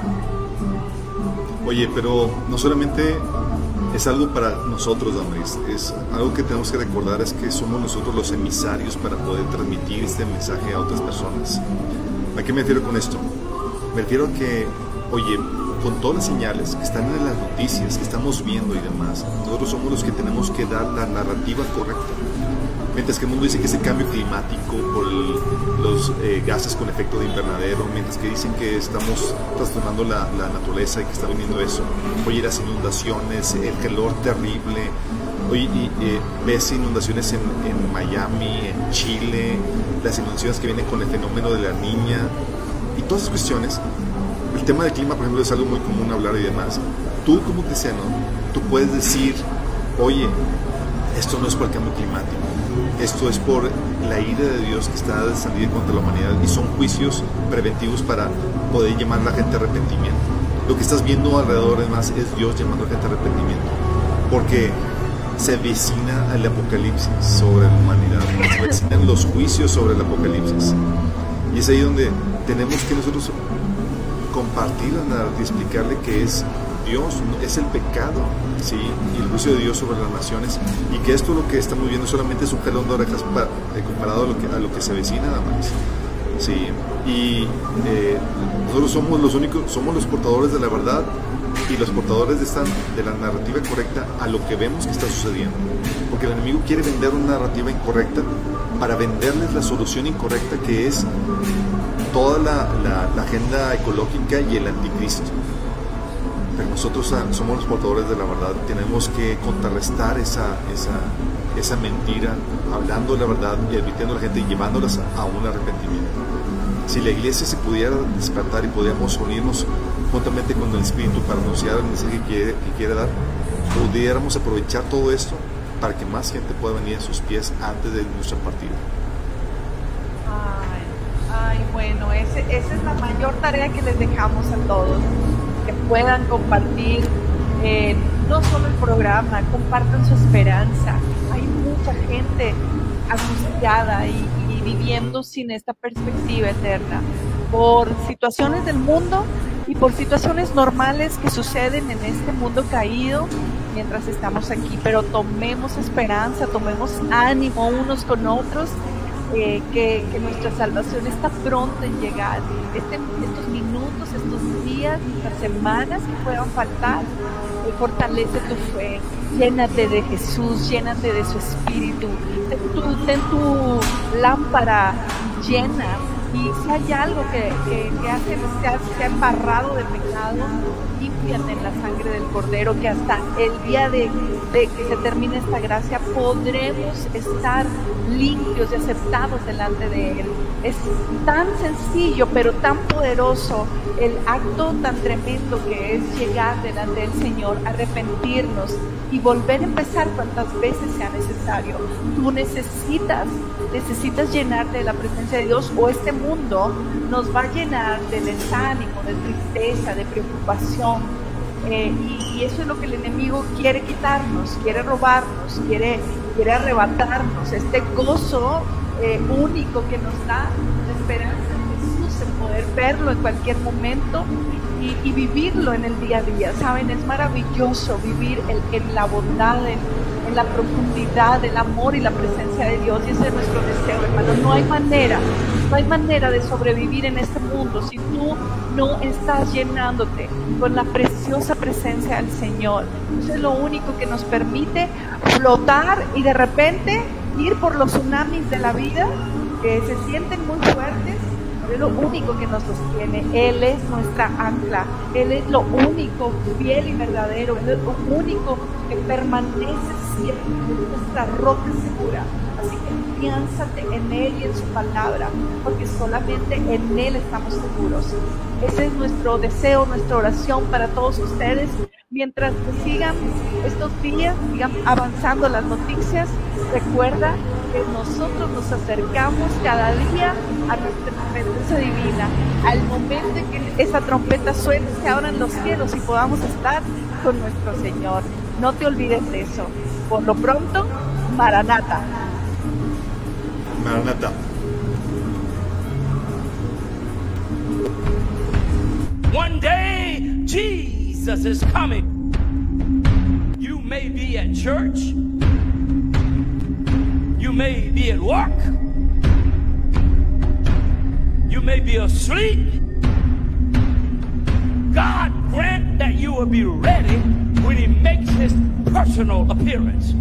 [SPEAKER 5] Oye, pero no solamente es algo para nosotros, Damaris, es algo que tenemos que recordar, es que somos nosotros los emisarios para poder transmitir este mensaje a otras personas. ¿A qué me refiero con esto? Me refiero a que, oye, con todas las señales que están en las noticias, que estamos viendo y demás, nosotros somos los que tenemos que dar la narrativa correcta. Mientras que el mundo dice que es el cambio climático por el, los eh, gases con efecto de invernadero, mientras que dicen que estamos trastornando la, la naturaleza y que está viniendo eso. Oye, las inundaciones, el calor terrible. Oye, y, eh, ves inundaciones en, en Miami, en Chile, las inundaciones que vienen con el fenómeno de la Niña y todas esas cuestiones. El tema del clima, por ejemplo, es algo muy común hablar y demás. Tú como cristiano, tú puedes decir, oye, esto no es por el cambio climático, esto es por la ira de Dios que está descendida contra la humanidad, y son juicios preventivos para poder llamar a la gente a arrepentimiento. Lo que estás viendo alrededor, además, es Dios llamando a la gente a arrepentimiento, porque se avecina el apocalipsis sobre la humanidad, se avecinan los juicios sobre el apocalipsis, y es ahí donde tenemos que nosotros compartir la narrativa y explicarle que es Dios, es el pecado, ¿sí? Y el juicio de Dios sobre las naciones, y que esto lo que estamos viendo solamente es un jalón de orejas para, eh, comparado a lo que, a lo que se avecina, nada más, ¿sí? Y eh, nosotros somos los únicos, somos los portadores de la verdad y los portadores de, esta, de la narrativa correcta a lo que vemos que está sucediendo, porque el enemigo quiere vender una narrativa incorrecta para venderles la solución incorrecta que es toda la, la, la agenda ecológica y el anticristo. Pero nosotros somos los portadores de la verdad, tenemos que contrarrestar esa, esa, esa mentira, hablando la verdad y advirtiendo a la gente y llevándolas a un arrepentimiento. Si la iglesia se pudiera despertar y pudiéramos unirnos juntamente con el Espíritu para anunciar el mensaje que quiere, que quiere dar, pudiéramos aprovechar todo esto para que más gente pueda venir a sus pies antes de nuestra partida.
[SPEAKER 6] Ay, ay bueno, ese, esa es la mayor tarea que les dejamos a todos, que puedan compartir eh, no solo el programa, compartan su esperanza. Hay mucha gente angustiada y, y viviendo sin esta perspectiva eterna por situaciones del mundo y por situaciones normales que suceden en este mundo caído mientras estamos aquí, pero tomemos esperanza, tomemos ánimo unos con otros, eh, que, que nuestra salvación está pronta en llegar. Este, estos minutos, estos días, estas semanas que puedan faltar, eh, fortalece tu fe, llénate de Jesús, llénate de su Espíritu, ten tu, ten tu lámpara llena. Y si hay algo que, que, que hace, se, ha, se ha embarrado de pecado, límpiate en la sangre del Cordero, que hasta el día de, de que se termine esta gracia podremos estar limpios y aceptados delante de Él. Es tan sencillo pero tan poderoso el acto tan tremendo que es llegar delante del Señor, arrepentirnos y volver a empezar cuantas veces sea necesario. Tú necesitas, necesitas llenarte de la presencia de Dios, o este mundo nos va a llenar de desánimo, de tristeza, de preocupación, eh, y, y eso es lo que el enemigo quiere quitarnos, quiere robarnos, quiere, quiere arrebatarnos este gozo eh, único que nos da la esperanza en Jesús, en poder verlo en cualquier momento y, y vivirlo en el día a día. Saben, es maravilloso vivir el, en la bondad, en, en la profundidad del amor y la presencia de Dios, y ese es nuestro deseo, hermano. No hay manera, no hay manera de sobrevivir en este mundo si tú no estás llenándote con la preciosa presencia del Señor. Eso es lo único que nos permite flotar y de repente ir por los tsunamis de la vida que se sienten muy fuertes. Es lo único que nos sostiene. Él es nuestra ancla, Él es lo único fiel y verdadero, Él es lo único que permanece siempre, nuestra roca segura. Así que afiánzate en Él y en su palabra, porque solamente en Él estamos seguros. Ese es nuestro deseo, nuestra oración para todos ustedes. Mientras que sigan estos días, sigan avanzando las noticias, recuerda que nosotros nos acercamos cada día a nuestra presencia divina. Al momento en que esa trompeta suene, se abran los cielos y podamos estar con nuestro Señor. No te olvides de eso. Por lo pronto, Maranata.
[SPEAKER 5] Maranata.
[SPEAKER 7] One day, Jesus is coming. You may be at church. You may be at work. You may be asleep. God grant that you will be ready when He makes His personal appearance.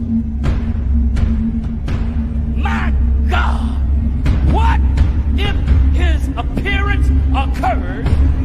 [SPEAKER 7] My God, what if His appearance occurred